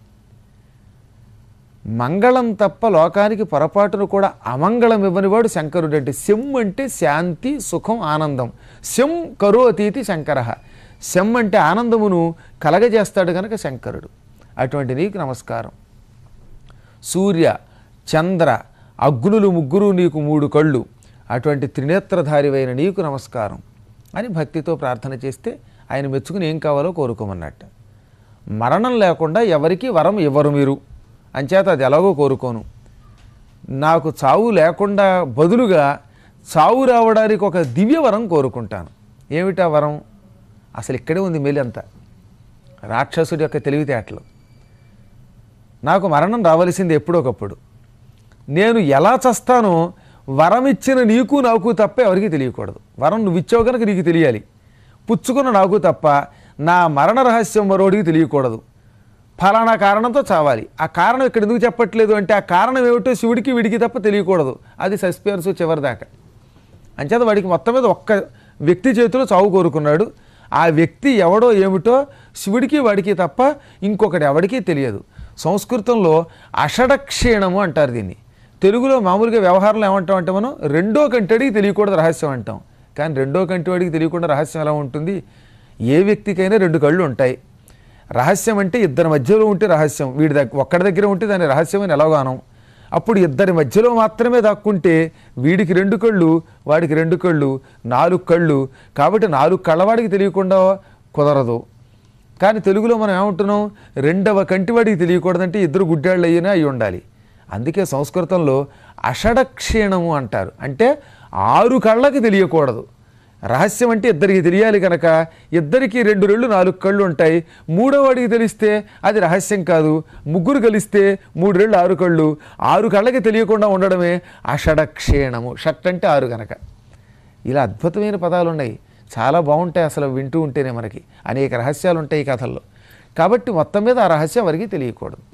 మంగళం తప్ప లోకానికి పొరపాటును కూడా అమంగళం ఇవ్వనివాడు శంకరుడు. అంటే శం అంటే శాంతి, సుఖం, ఆనందం. శం కరోతీతి శంకర. శం అంటే ఆనందమును కలగజేస్తాడు కనుక శంకరుడు. అటువంటి నీకు నమస్కారం. సూర్య చంద్ర అగ్నులు ముగ్గురు నీకు 3 కళ్ళు, అటువంటి త్రినేత్రధారివైన నీకు నమస్కారం అని భక్తితో ప్రార్థన చేస్తే ఆయన మెచ్చుకుని ఏం కావాలో కోరుకోమన్నట్టు. మరణం లేకుండా ఎవరికి వరం ఇవ్వరు మీరు, అంచేత అది ఎలాగో కోరుకోను. నాకు చావు లేకుండా బదులుగా చావు రావడానికి ఒక దివ్య వరం కోరుకుంటాను. ఏమిటా వరం? అసలు ఇక్కడే ఉంది మేలంతా, రాక్షసుడి యొక్క తెలివితేటలు. నాకు మరణం రావలసింది ఎప్పుడొకప్పుడు. నేను ఎలా చస్తానో వరం ఇచ్చిన నీకు నాకు తప్ప ఎవరికి తెలియకూడదు. వరం నువ్వు ఇచ్చావు కనుక నీకు తెలియాలి, పుచ్చుకున్న నాకు తప్ప నా మరణ రహస్యం మరోడికి తెలియకూడదు. ఫలానా కారణంతో చావాలి. ఆ కారణం ఇక్కడ ఎందుకు చెప్పట్లేదు అంటే, ఆ కారణం ఏమిటో శివుడికి వీడికి తప్ప తెలియకూడదు. అది సస్పెన్స్ చివరిదాకా. అంచేత వాడికి మొత్తం మీద ఒక్క వ్యక్తి చేతిలో చావు కోరుకున్నాడు. ఆ వ్యక్తి ఎవడో ఏమిటో శివుడికి వాడికి తప్ప ఇంకొకటి ఎవడికి తెలియదు. సంస్కృతంలో అషడక్షీణము అంటారు దీన్ని. తెలుగులో మామూలుగా వ్యవహారంలో ఏమంటాం అంటే, మనం రెండో కంటడికి తెలియకూడదు రహస్యం అంటాం. కానీ రెండో కంటి వాడికి తెలియకుండా రహస్యం ఎలా ఉంటుంది? ఏ వ్యక్తికైనా 2 కళ్ళు ఉంటాయి. రహస్యం అంటే ఇద్దరి మధ్యలో ఉంటే రహస్యం, వీడి ఒక్కడి దగ్గర ఉంటే దాని రహస్యం అని ఎలాగానం. అప్పుడు ఇద్దరి మధ్యలో మాత్రమే దాక్కుంటే వీడికి 2 కళ్ళు, వాడికి 2 కళ్ళు, 4 కళ్ళు. కాబట్టి 4 కళ్ళవాడికి తెలియకుండా కుదరదు. కానీ తెలుగులో మనం ఏమంటున్నాం, రెండవ కంటివాడికి తెలియకూడదంటే ఇద్దరు గుడ్డాళ్ళు అయినా అయి ఉండాలి. అందుకే సంస్కృతంలో అషడక్షీణము అంటారు. అంటే 6 కళ్ళకి తెలియకూడదు. రహస్యం అంటే ఇద్దరికి తెలియాలి కనుక ఇద్దరికి 2 రెళ్ళు 4 కళ్ళు ఉంటాయి. మూడోవాడికి తెలిస్తే అది రహస్యం కాదు. ముగ్గురు కలిస్తే 3 రెళ్ళు 6 కళ్ళు. 6 కళ్ళకి తెలియకుండా ఉండడమే అషడక్షీణము. షట్ అంటే 6 కనుక. ఇలా అద్భుతమైన పదాలు ఉన్నాయి, చాలా బాగుంటాయి. అసలు వింటూ ఉంటేనే మనకి అనేక రహస్యాలు ఉంటాయి ఈ కథల్లో. కాబట్టి మొత్తం మీద ఆ రహస్యం వారికి తెలియకూడదు.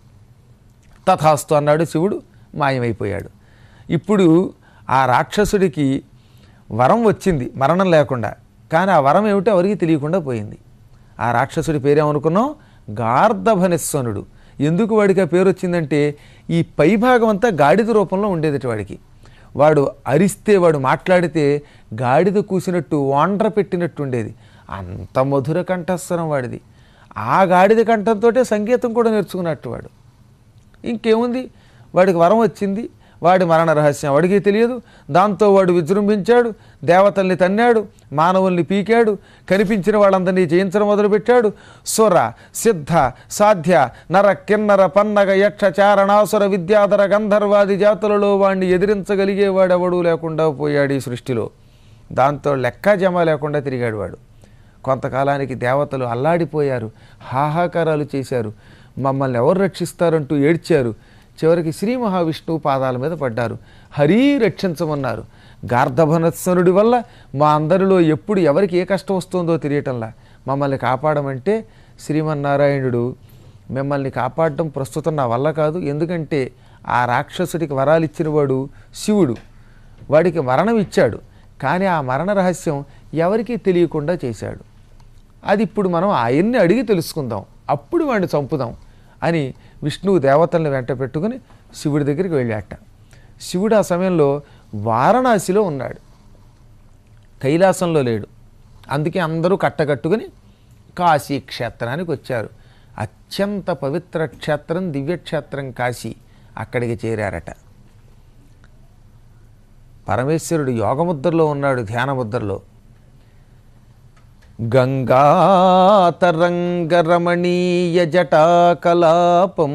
తథాస్తు అన్నాడు శివుడు, మాయమైపోయాడు. ఇప్పుడు ఆ రాక్షసుడికి వరం వచ్చింది మరణం లేకుండా, కానీ ఆ వరం ఏమిటో ఎవరికి తెలియకుండా పోయింది. ఆ రాక్షసుడి పేరేమనుకున్నాం? గార్ధభనిస్వనుడు. ఎందుకు వాడికి ఆ పేరు వచ్చిందంటే, ఈ పైభాగం అంతా గాడిద రూపంలో ఉండేది వాడికి. వాడు అరిస్తే, వాడు మాట్లాడితే గాడిద కూసినట్టు వాండ్ర పెట్టినట్టు ఉండేది. అంత మధుర కంఠస్వరం వాడిది. ఆ గాడిద కంఠంతో సంగీతం కూడా నేర్చుకున్నట్టు వాడు. ఇంకేముంది, వాడికి వరం వచ్చింది, వాడి మరణ రహస్యం వాడికి తెలియదు. దాంతో వాడు విజృంభించాడు, దేవతల్ని తన్నాడు, మానవుల్ని పీకాడు, కనిపించిన వాళ్ళందరినీ జయించడం మొదలుపెట్టాడు. సుర సిద్ధ సాధ్య నర కిన్నర పన్నగ యక్ష చారణాసుర విద్యాధర గంధర్వాది జాతులలో వాడిని ఎదిరించగలిగేవాడెవడూ లేకుండా పోయాడు ఈ సృష్టిలో. దాంతో లెక్క జమ లేకుండా తిరిగాడు వాడు. కొంతకాలానికి దేవతలు అల్లాడిపోయారు, హాహాకారాలు చేశారు, మమ్మల్ని ఎవరు రక్షిస్తారంటూ ఏడ్చారు. చివరికి శ్రీ మహావిష్ణువు పాదాల మీద పడ్డారు, హరి రక్షించమన్నారు. గార్ధభనత్సనుడి వల్ల మా అందరిలో ఎప్పుడు ఎవరికి ఏ కష్టం వస్తుందో తెలియటంలా మమ్మల్ని కాపాడమంటే, శ్రీమన్నారాయణుడు మిమ్మల్ని కాపాడడం ప్రస్తుతం నా వల్ల కాదు, ఎందుకంటే ఆ రాక్షసుడికి వరాలు ఇచ్చినవాడు శివుడు, వాడికి మరణం ఇచ్చాడు, కానీ ఆ మరణ రహస్యం ఎవరికీ తెలియకుండా చేశాడు. అది ఇప్పుడు మనం ఆయన్ని అడిగి తెలుసుకుందాం, అప్పుడు వాడిని చంపుదాం అని విష్ణువు దేవతల్ని వెంట పెట్టుకుని శివుడి దగ్గరికి వెళ్ళాట. శివుడు ఆ సమయంలో వారణాసిలో ఉన్నాడు, కైలాసంలో లేడు. అందుకే అందరూ కట్టకట్టుకుని కాశీ క్షేత్రానికి వచ్చారు. అత్యంత పవిత్ర క్షేత్రం, దివ్యక్షేత్రం కాశీ. అక్కడికి చేరారట. పరమేశ్వరుడు యోగముద్రలో ఉన్నాడు, ధ్యానముద్రలో. గంగాతరంగరమణీయ జటాకలాపం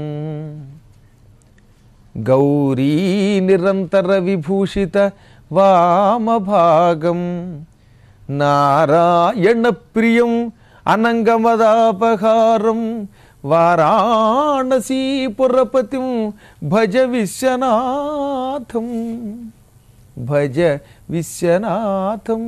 గౌరీ నిరంతర విభూషిత వామభాగం నారాయణ ప్రియం అనంగమదాపహారం వారాణసీపురపతిం భజ విశ్వనాథం భజ విశ్వనాథం.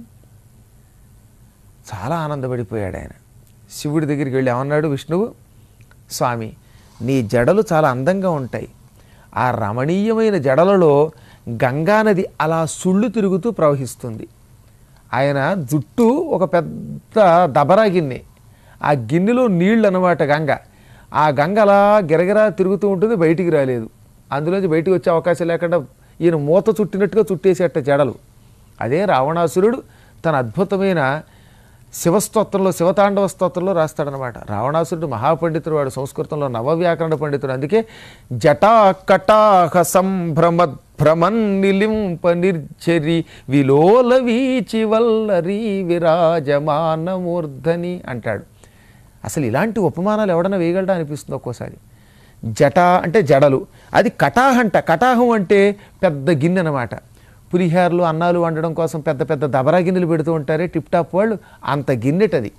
చాలా ఆనందపడిపోయాడు ఆయన. శివుడి దగ్గరికి వెళ్ళి ఏమన్నాడు విష్ణువు, స్వామి నీ జడలు చాలా అందంగా ఉంటాయి. ఆ రమణీయమైన జడలలో గంగానది అలా సుళ్ళు తిరుగుతూ ప్రవహిస్తుంది. ఆయన జుట్టు ఒక పెద్ద దబరా గిన్నె, ఆ గిన్నెలో నీళ్ళు అన్నమాట గంగ. ఆ గంగ అలా గిరగిరా తిరుగుతూ ఉంటుంది, బయటికి రాలేదు. అందులోంచి బయటికి వచ్చే అవకాశం లేకుండా ఈయన మూత చుట్టినట్టుగా చుట్టేసేట జడలు. అదే రావణాసురుడు తన అద్భుతమైన శివస్తోత్రంలో, శివతాండవ స్తోత్రంలో రాస్తాడనమాట. రావణాసురుడు మహాపండితుడు, వాడు సంస్కృతంలో నవవ్యాకరణ పండితుడు. అందుకే జటా కటాహ సంభ్రమన్ నిలింప నిర్చరి విలోల వీచి వల్లరి విరాజమానమూర్ధని అంటాడు. అసలు ఇలాంటి ఉపమానాలు ఎవడన్నా వేయగలడా అనిపిస్తుంది ఒక్కోసారి. జట అంటే జడలు, అది కటాహంట. కటాహం అంటే పెద్ద గిన్నె అనమాట. పులిహారలు అన్నాలు వండడం కోసం పెద్ద పెద్ద దబరా గిన్నెలు పెడుతూ ఉంటారే టిప్ టాప్ వాళ్ళు, అంత గిన్నెటది.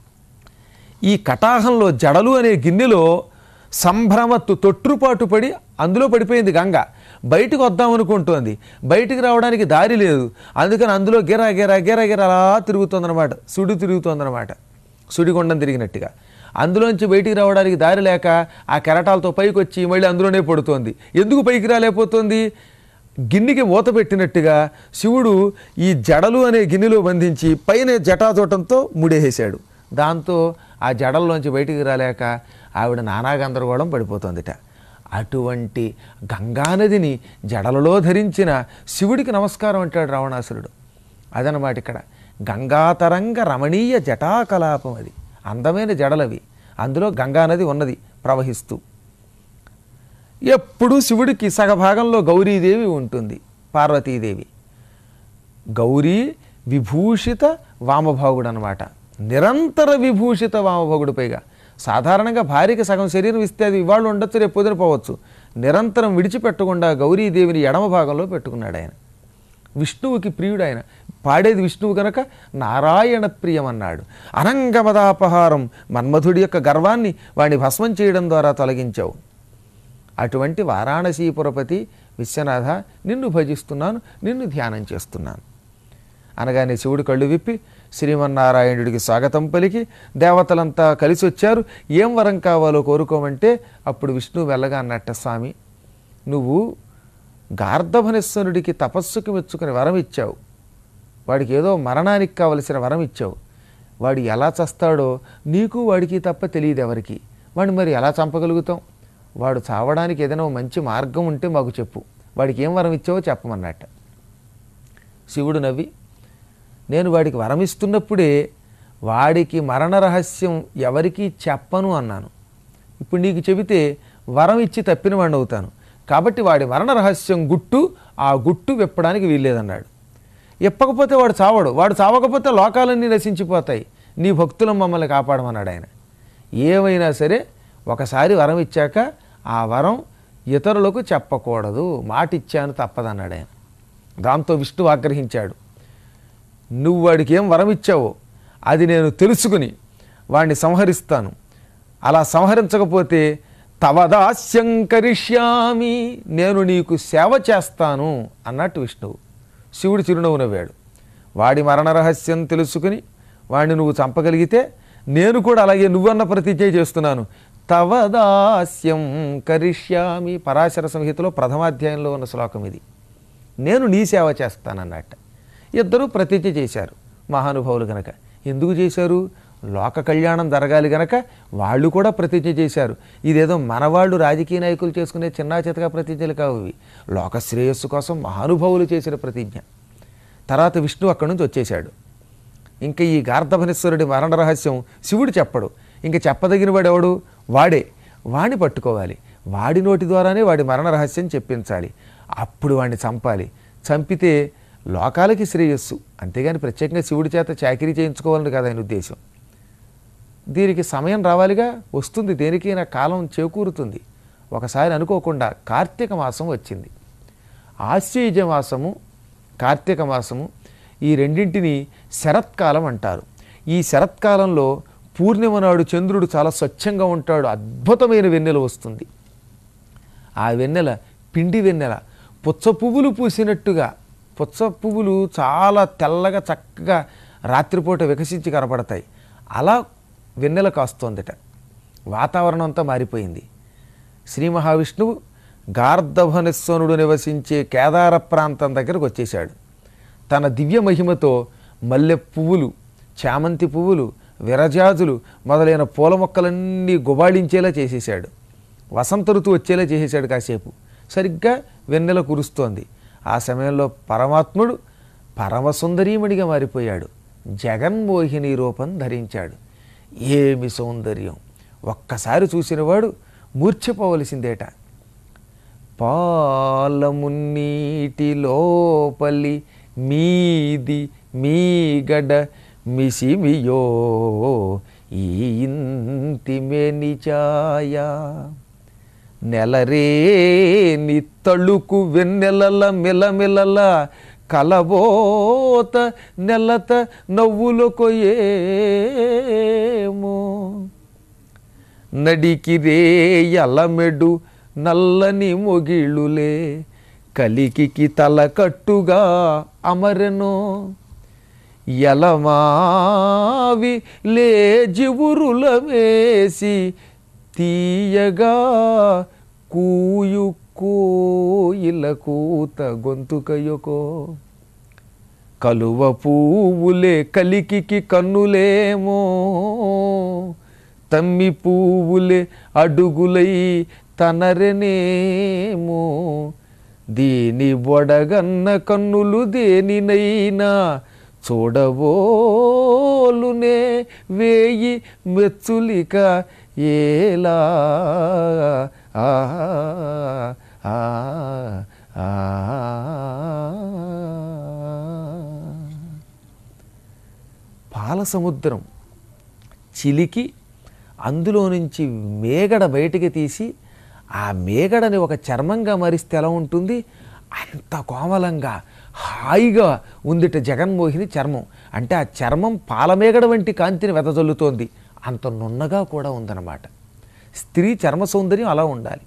ఈ కటాహంలో జడలు అనే గిన్నెలో సంభ్రమత్తు తొట్టుపాటు పడి అందులో పడిపోయింది గంగ. బయటకు వద్దామనుకుంటోంది, బయటికి రావడానికి దారి లేదు. అందుకని అందులో గిరా గిరా గిరా గిరా అలా తిరుగుతుందన్నమాట, సుడి తిరుగుతుందన్నమాట, సుడిగుండం తిరిగినట్టుగా. అందులోంచి బయటికి రావడానికి దారి లేక ఆ కెరటాలతో పైకి వచ్చి మళ్ళీ అందులోనే పడుతోంది. ఎందుకు పైకి రాలేకపోతుంది? గిన్నెకి మూత పెట్టినట్టుగా శివుడు ఈ జడలు అనే గిన్నెలో బంధించి పైన జటాచూటంతో ముడేసేశాడు. దాంతో ఆ జడల్లోంచి బయటికి రాలేక ఆవిడ నానా గందరగోళం పడిపోతుందిట. అటువంటి గంగానదిని జడలలో ధరించిన శివుడికి నమస్కారం అంటాడు రావణాసురుడు. అదనమాట ఇక్కడ గంగాతరంగ రమణీయ జటాకలాపం. అది అందమైన జడలవి, అందులో గంగానది ఉన్నది ప్రవహిస్తూ. ఎప్పుడు శివుడికి సగభాగంలో గౌరీదేవి ఉంటుంది, పార్వతీదేవి. గౌరీ విభూషిత వామభాగుడు అనమాట, నిరంతర విభూషిత వామభాగుడు. పైగా సాధారణంగా భార్యకి సగం శరీరం ఇస్తే అది ఇవాళ ఉండొచ్చు, రేపు పొద్దున పోవచ్చు. నిరంతరం విడిచిపెట్టకుండా గౌరీదేవిని ఎడమ భాగంలో పెట్టుకున్నాడు ఆయన. విష్ణువుకి ప్రియుడు ఆయన, పాడేది విష్ణువు కనుక నారాయణ ప్రియం అన్నాడు. అనంగమదాపహారం, మన్మధుడి యొక్క గర్వాన్ని వాడిని భస్మం చేయడం ద్వారా తొలగించావు. అటువంటి వారాణసీపురపతి విశ్వనాథ, నిన్ను భజిస్తున్నాను, నిన్ను ధ్యానం చేస్తున్నాను అనగానే శివుడు కళ్ళు విప్పి శ్రీమన్నారాయణుడికి స్వాగతం పలికి దేవతలంతా కలిసి వచ్చారు. ఏం వరం కావాలో కోరుకోమంటే అప్పుడు విష్ణువు వెళ్ళగా అన్నట్ట, స్వామి నువ్వు గార్ధభనేశ్వరుడికి తపస్సుకి మెచ్చుకుని వరం ఇచ్చావు, వాడికి ఏదో మరణానికి కావలసిన వరం ఇచ్చావు. వాడు ఎలా చస్తాడో నీకు వాడికి తప్ప తెలియదు ఎవరికి. వాడిని మరి ఎలా చంపగలుగుతాం? వాడు చావడానికి ఏదైనా మంచి మార్గం ఉంటే మాకు చెప్పు, వాడికి ఏం వరం ఇచ్చావో చెప్పమన్నట్ట. శివుడు నవ్వి, నేను వాడికి వరం ఇస్తున్నప్పుడే వాడికి మరణ రహస్యం ఎవరికీ చెప్పను అన్నాను. ఇప్పుడు నీకు చెబితే వరం ఇచ్చి తప్పిన వాడిని అవుతాను, కాబట్టి వాడి మరణ రహస్యం గుట్టు, ఆ గుట్టు విప్పడానికి వీల్లేదన్నాడు. ఇప్పకపోతే వాడు చావడు, వాడు చావకపోతే లోకాలన్నీ నశించిపోతాయి, నీ భక్తులను మమ్మల్ని కాపాడమన్నాడు ఆయన. ఏమైనా సరే ఒకసారి వరం ఇచ్చాక ఆ వరం ఇతరులకు చెప్పకూడదు, మాట ఇచ్చాను తప్పదన్నాడు ఆయన. దాంతో విష్ణువు ఆగ్రహించాడు, నువ్వు వాడికి ఏం వరం ఇచ్చావో అది నేను తెలుసుకుని వాడిని సంహరిస్తాను, అలా సంహరించకపోతే తవదాస్యం కరిష్యామి, నేను నీకు సేవ చేస్తాను అన్నట్టు విష్ణువు. శివుడు చిరునవ్వు నవ్వాడు. వాడి మరణ రహస్యం తెలుసుకుని వాడిని నువ్వు చంపగలిగితే నేను కూడా అలాగే నువ్వన్న ప్రతిజ్ఞ చేస్తున్నాను, తవదాస్యం కరిష్యామి. పరాశర సంహితలో ప్రథమాధ్యాయంలో ఉన్న శ్లోకం ఇది. నేను నీ సేవ చేస్తానన్నట్ట. ఇద్దరూ ప్రతిజ్ఞ చేశారు మహానుభావులు గనక. ఎందుకు చేశారు? లోక కళ్యాణం జరగాలి గనక వాళ్ళు కూడా ప్రతిజ్ఞ చేశారు. ఇదేదో మనవాళ్ళు రాజకీయ నాయకులు చేసుకునే చిన్నా చితకా ప్రతిజ్ఞలు కావు ఇవి, లోక శ్రేయస్సు కోసం మహానుభావులు చేసిన ప్రతిజ్ఞ. తర్వాత విష్ణు అక్కడి నుంచి వచ్చేశాడు. ఇంకా ఈ గార్ధభనేశ్వరుడి మరణ రహస్యం శివుడు చెప్పడు, ఇంక చెప్పదగిన వాడు ఎవడు? వాడే. వాడిని పట్టుకోవాలి, వాడి నోటి ద్వారానే వాడి మరణ రహస్యం చెప్పించాలి. అప్పుడు వాడిని చంపాలి. చంపితే లోకాలకి శ్రేయస్సు, అంతేగాని ప్రత్యేకంగా శివుడి చేత చాకిరీ చేయించుకోవాలని కదా ఆయన ఉద్దేశం. దీనికి సమయం రావాలిగా, వస్తుంది, దేనికైనా కాలం చేకూరుతుంది. ఒకసారి అనుకోకుండా కార్తీక మాసం వచ్చింది. ఆశ్వయుజ మాసము, కార్తీక మాసము, ఈ రెండింటిని శరత్కాలం అంటారు. ఈ శరత్కాలంలో పూర్ణిమ నాడు చంద్రుడు చాలా స్వచ్ఛంగా ఉంటాడు, అద్భుతమైన వెన్నెల వస్తుంది. ఆ వెన్నెల పిండి వెన్నెల, పుచ్చ పువ్వులు పూసినట్టుగా, పుచ్చ పువ్వులు చాలా తెల్లగా చక్కగా రాత్రిపూట వికసించి కనపడతాయి. అలా వెన్నెల కాస్తోందట. వాతావరణం అంతా మారిపోయింది. శ్రీ మహావిష్ణువు గార్ధభనేశ్వరుడు నివసించే కేదార ప్రాంతం దగ్గరకు వచ్చేశాడు. తన దివ్య మహిమతో మల్లె పువ్వులు, చామంతి పువ్వులు, విరజాజులు మొదలైన పూల మొక్కలన్నీ గుబాళించేలా చేసేశాడు. వసంత ఋతువు వచ్చేలా చేసేశాడు. కాసేపు సరిగ్గా వెన్నెల కురుస్తోంది. ఆ సమయంలో పరమాత్ముడు పరమసుందరీమణిగా మారిపోయాడు. జగన్మోహిని రూపం ధరించాడు. ఏమి సౌందర్యం! ఒక్కసారి చూసినవాడు మూర్ఛపోవలసిందేట. పాలమున్నీటి లోపలి మీది మీగడ మిసిమియో ఈ ఇంటి మేనిచాయ నెలరేని తళుకు వెన్నెలల మిలమిలల కలబోత నెలత నవ్వులకు ఏమో నడికిరే ఎలమెడు నల్లని మొగిళ్ళులే కలికి తల కట్టుగా అమరెనో ఎలమావి లేజివురుల వేసి తీయగా కూయు కోయిల కూత గొంతుకయొకో కలువ పువ్వులే కలికి కన్నులేమో తమ్మి పువ్వులే అడుగులై తనరెనేమో దీని బొడగన్న కన్నులు దేనినైనా చూడబోలునే వేయి మెచ్చులిక ఏలా ఆ ఆ ఆ పాల సముద్రం చిలికి అందులో నుంచి మేగడ బయటికి తీసి ఆ మేగడని ఒక చర్మంగా మరిస్తే ఎలా ఉంటుంది? అంత కోమలంగా హాయిగా ఉందిట జగన్మోహిని చర్మం. అంటే ఆ చర్మం పాలమేగడ వంటి కాంతిని వెదజల్లుతోంది. అంత నున్నగా కూడా ఉందన్నమాట. స్త్రీ చర్మ సౌందర్యం అలా ఉండాలి.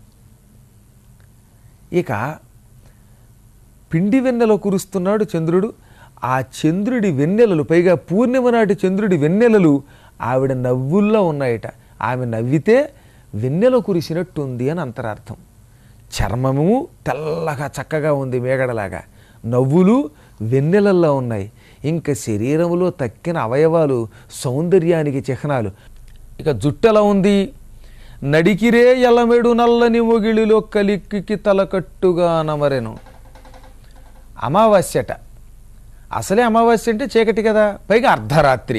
ఇక పిండి వెన్నెల కురుస్తున్నాడు చంద్రుడు. ఆ చంద్రుడి వెన్నెలలు, పైగా పూర్ణిమ నాటి చంద్రుడి వెన్నెలలు ఆవిడ నవ్వుల్లో ఉన్నాయట. ఆమె నవ్వితే వెన్నెల కురిసినట్టుంది అని అంతరార్థం. చర్మము తెల్లగా చక్కగా ఉంది మేగడలాగా, నవ్వులు వెన్నెలల్లో ఉన్నాయి. ఇంకా శరీరంలో తక్కిన అవయవాలు సౌందర్యానికి చిహ్నాలు. ఇక జుట్టు ఎలా ఉంది? నడికిరే ఎలమెడు నల్లని మొగిలిలో కలిక్కి తలకట్టుగా నమరెను. అమావాస్యట. అసలే అమావాస్య అంటే చీకటి కదా, పైగా అర్ధరాత్రి.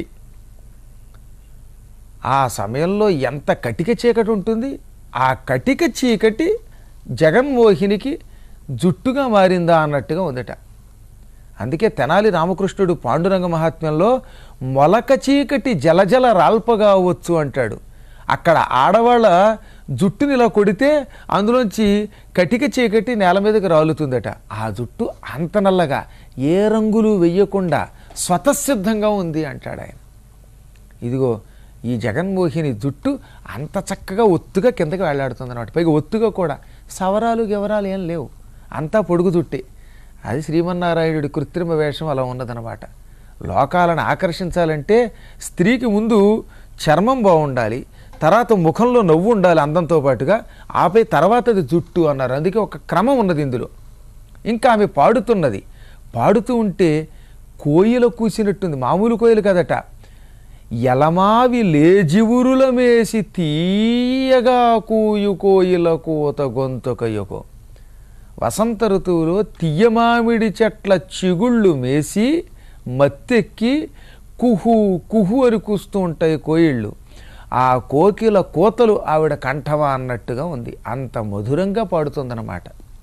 ఆ సమయంలో ఎంత కటిక చీకటి ఉంటుంది. ఆ కటిక చీకటి జగన్మోహినికి జుట్టుగా మారిందా అన్నట్టుగా ఉందట. అందుకే తెనాలి రామకృష్ణుడు పాండురంగ మహాత్మ్యంలో మొలక చీకటి జలజల రాల్పగా వచ్చు అంటాడు. అక్కడ ఆడవాళ్ళ జుట్టుని ఇలా కొడితే అందులోంచి కటిక చీకటి నేల మీదకి రాలుతుందట. ఆ జుట్టు అంత నల్లగా ఏ రంగులు వెయ్యకుండా స్వతసిద్ధంగా ఉంది అంటాడు ఆయన. ఇదిగో ఈ జగన్మోహిని జుట్టు అంత చక్కగా ఒత్తుగా కిందకి వేలాడుతుంది అన్నమాట. పైగా ఒత్తుగా కూడా సవరాలు గెవరాలు ఏం లేవు, అంతా పొడుగు జుట్టే. అది శ్రీమన్నారాయణుడి కృత్రిమ వేషం అలా ఉన్నదన్నమాట. లోకాలను ఆకర్షించాలంటే స్త్రీకి ముందు చర్మం బాగుండాలి, తర్వాత ముఖంలో నవ్వు ఉండాలి అందంతో పాటుగా, ఆపై తర్వాత అది జుట్టు అన్నారు. అందుకే ఒక క్రమం ఉన్నది ఇందులో. ఇంకా ఆమె పాడుతున్నది. పాడుతూ ఉంటే కోయిల కూసినట్టుంది, మామూలు కోయిల కదట. ఎలమావి లేజివురుల మేసి తీయగా కూయు కోయిల కోత గొంతుకయొకో. వసంత ఋతువులో తియ్యమామిడి చెట్ల చిగుళ్ళు మేసి మత్తెక్కి కుహు కుహు అని కూస్తూ ఉంటాయి కోయిళ్ళు. ఆ కోకిల కోతలు ఆవిడ కంఠమా అన్నట్టుగా ఉంది. అంత మధురంగా పాడుతుందన్నమాట.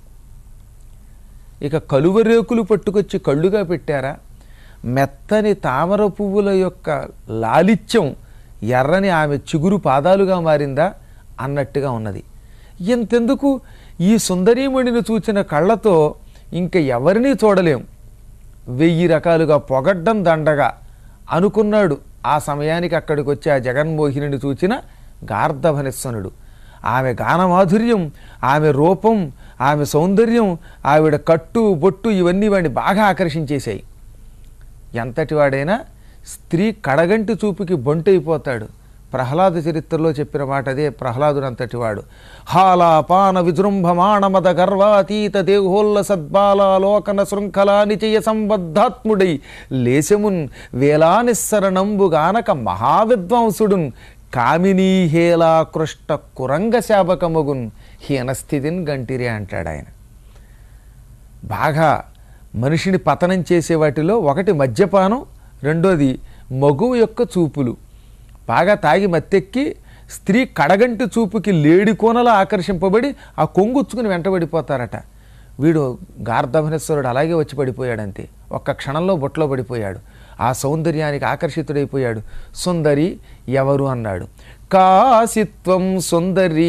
ఇక కలువరేకులు పట్టుకొచ్చి కళ్ళుగా పెట్టారా? మెత్తని తామర పువ్వుల యొక్క లాలిత్యం ఎర్రని ఆమె చిగురు పాదాలుగా మారిందా అన్నట్టుగా ఉన్నది. ఎంతెందుకు ఈ సుందరీమణిని చూచిన కళ్ళతో ఇంక ఎవరినీ చూడలేం, 1000 రకాలుగా పొగడ్డం దండగా అనుకున్నాడు. ఆ సమయానికి అక్కడికి వచ్చి ఆ జగన్మోహిని చూచిన గార్ధభనిస్వనుడు. ఆమె గానమాధుర్యం, ఆమె రూపం, ఆమె సౌందర్యం, ఆవిడ కట్టు బొట్టు ఇవన్నీ వాడిని బాగా ఆకర్షించేశాయి. ఎంతటి వాడైనా స్త్రీ కడగంటి చూపుకి బొంటైపోతాడు. ప్రహ్లాద చరిత్రలో చెప్పిన మాట అదే. ప్రహ్లాదునంతటి వాడు హాలాపాన విజృంభమాణమద గర్వాతీత దేహోల్ల సద్బాలాలోకన శృంఖలా నిచయ సంబద్ధాత్ముడై లేశమున్ వేలానిస్సరణంబుగానక మహావిద్వాంసుడున్ కామినీహేలా కృష్ట కురంగ శాపకమగున్ హీనస్థితిన్ గంటిరే అంటాడు ఆయన. బాగా మనిషిని పతనం చేసే వాటిలో ఒకటి మద్యపానం, రెండోది మగువు యొక్క చూపులు. బాగా తాగి మత్తెక్కి స్త్రీ కడగంటి చూపుకి లేడికోనలా ఆకర్షింపబడి ఆ కొంగుచ్చుకుని వెంటబడిపోతారట. వీడు గార్ధభనేశ్వరుడు అలాగే వచ్చి పడిపోయాడంతే. ఒక్క క్షణంలో బొట్లో పడిపోయాడు. ఆ సౌందర్యానికి ఆకర్షితుడైపోయాడు. సుందరి ఎవరు అన్నాడు. కాసిత్వం సుందరీ,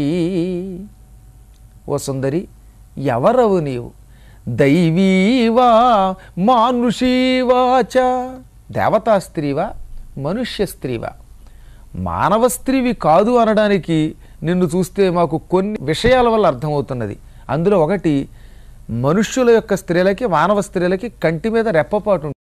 ఓ సుందరి ఎవరవు నీవు? దైవీవా మానుషీవాచ, దేవతా స్త్రీవా మనుష్య స్త్రీవా? మానవ స్త్రీవి కాదు అనడానికి నిన్ను చూస్తే మాకు కొన్ని విషయాల వల్ల అర్థమవుతున్నది. అందులో ఒకటి, మనుష్యుల యొక్క స్త్రీలకి మానవ స్త్రీలకి కంటి మీద రెప్పపాటు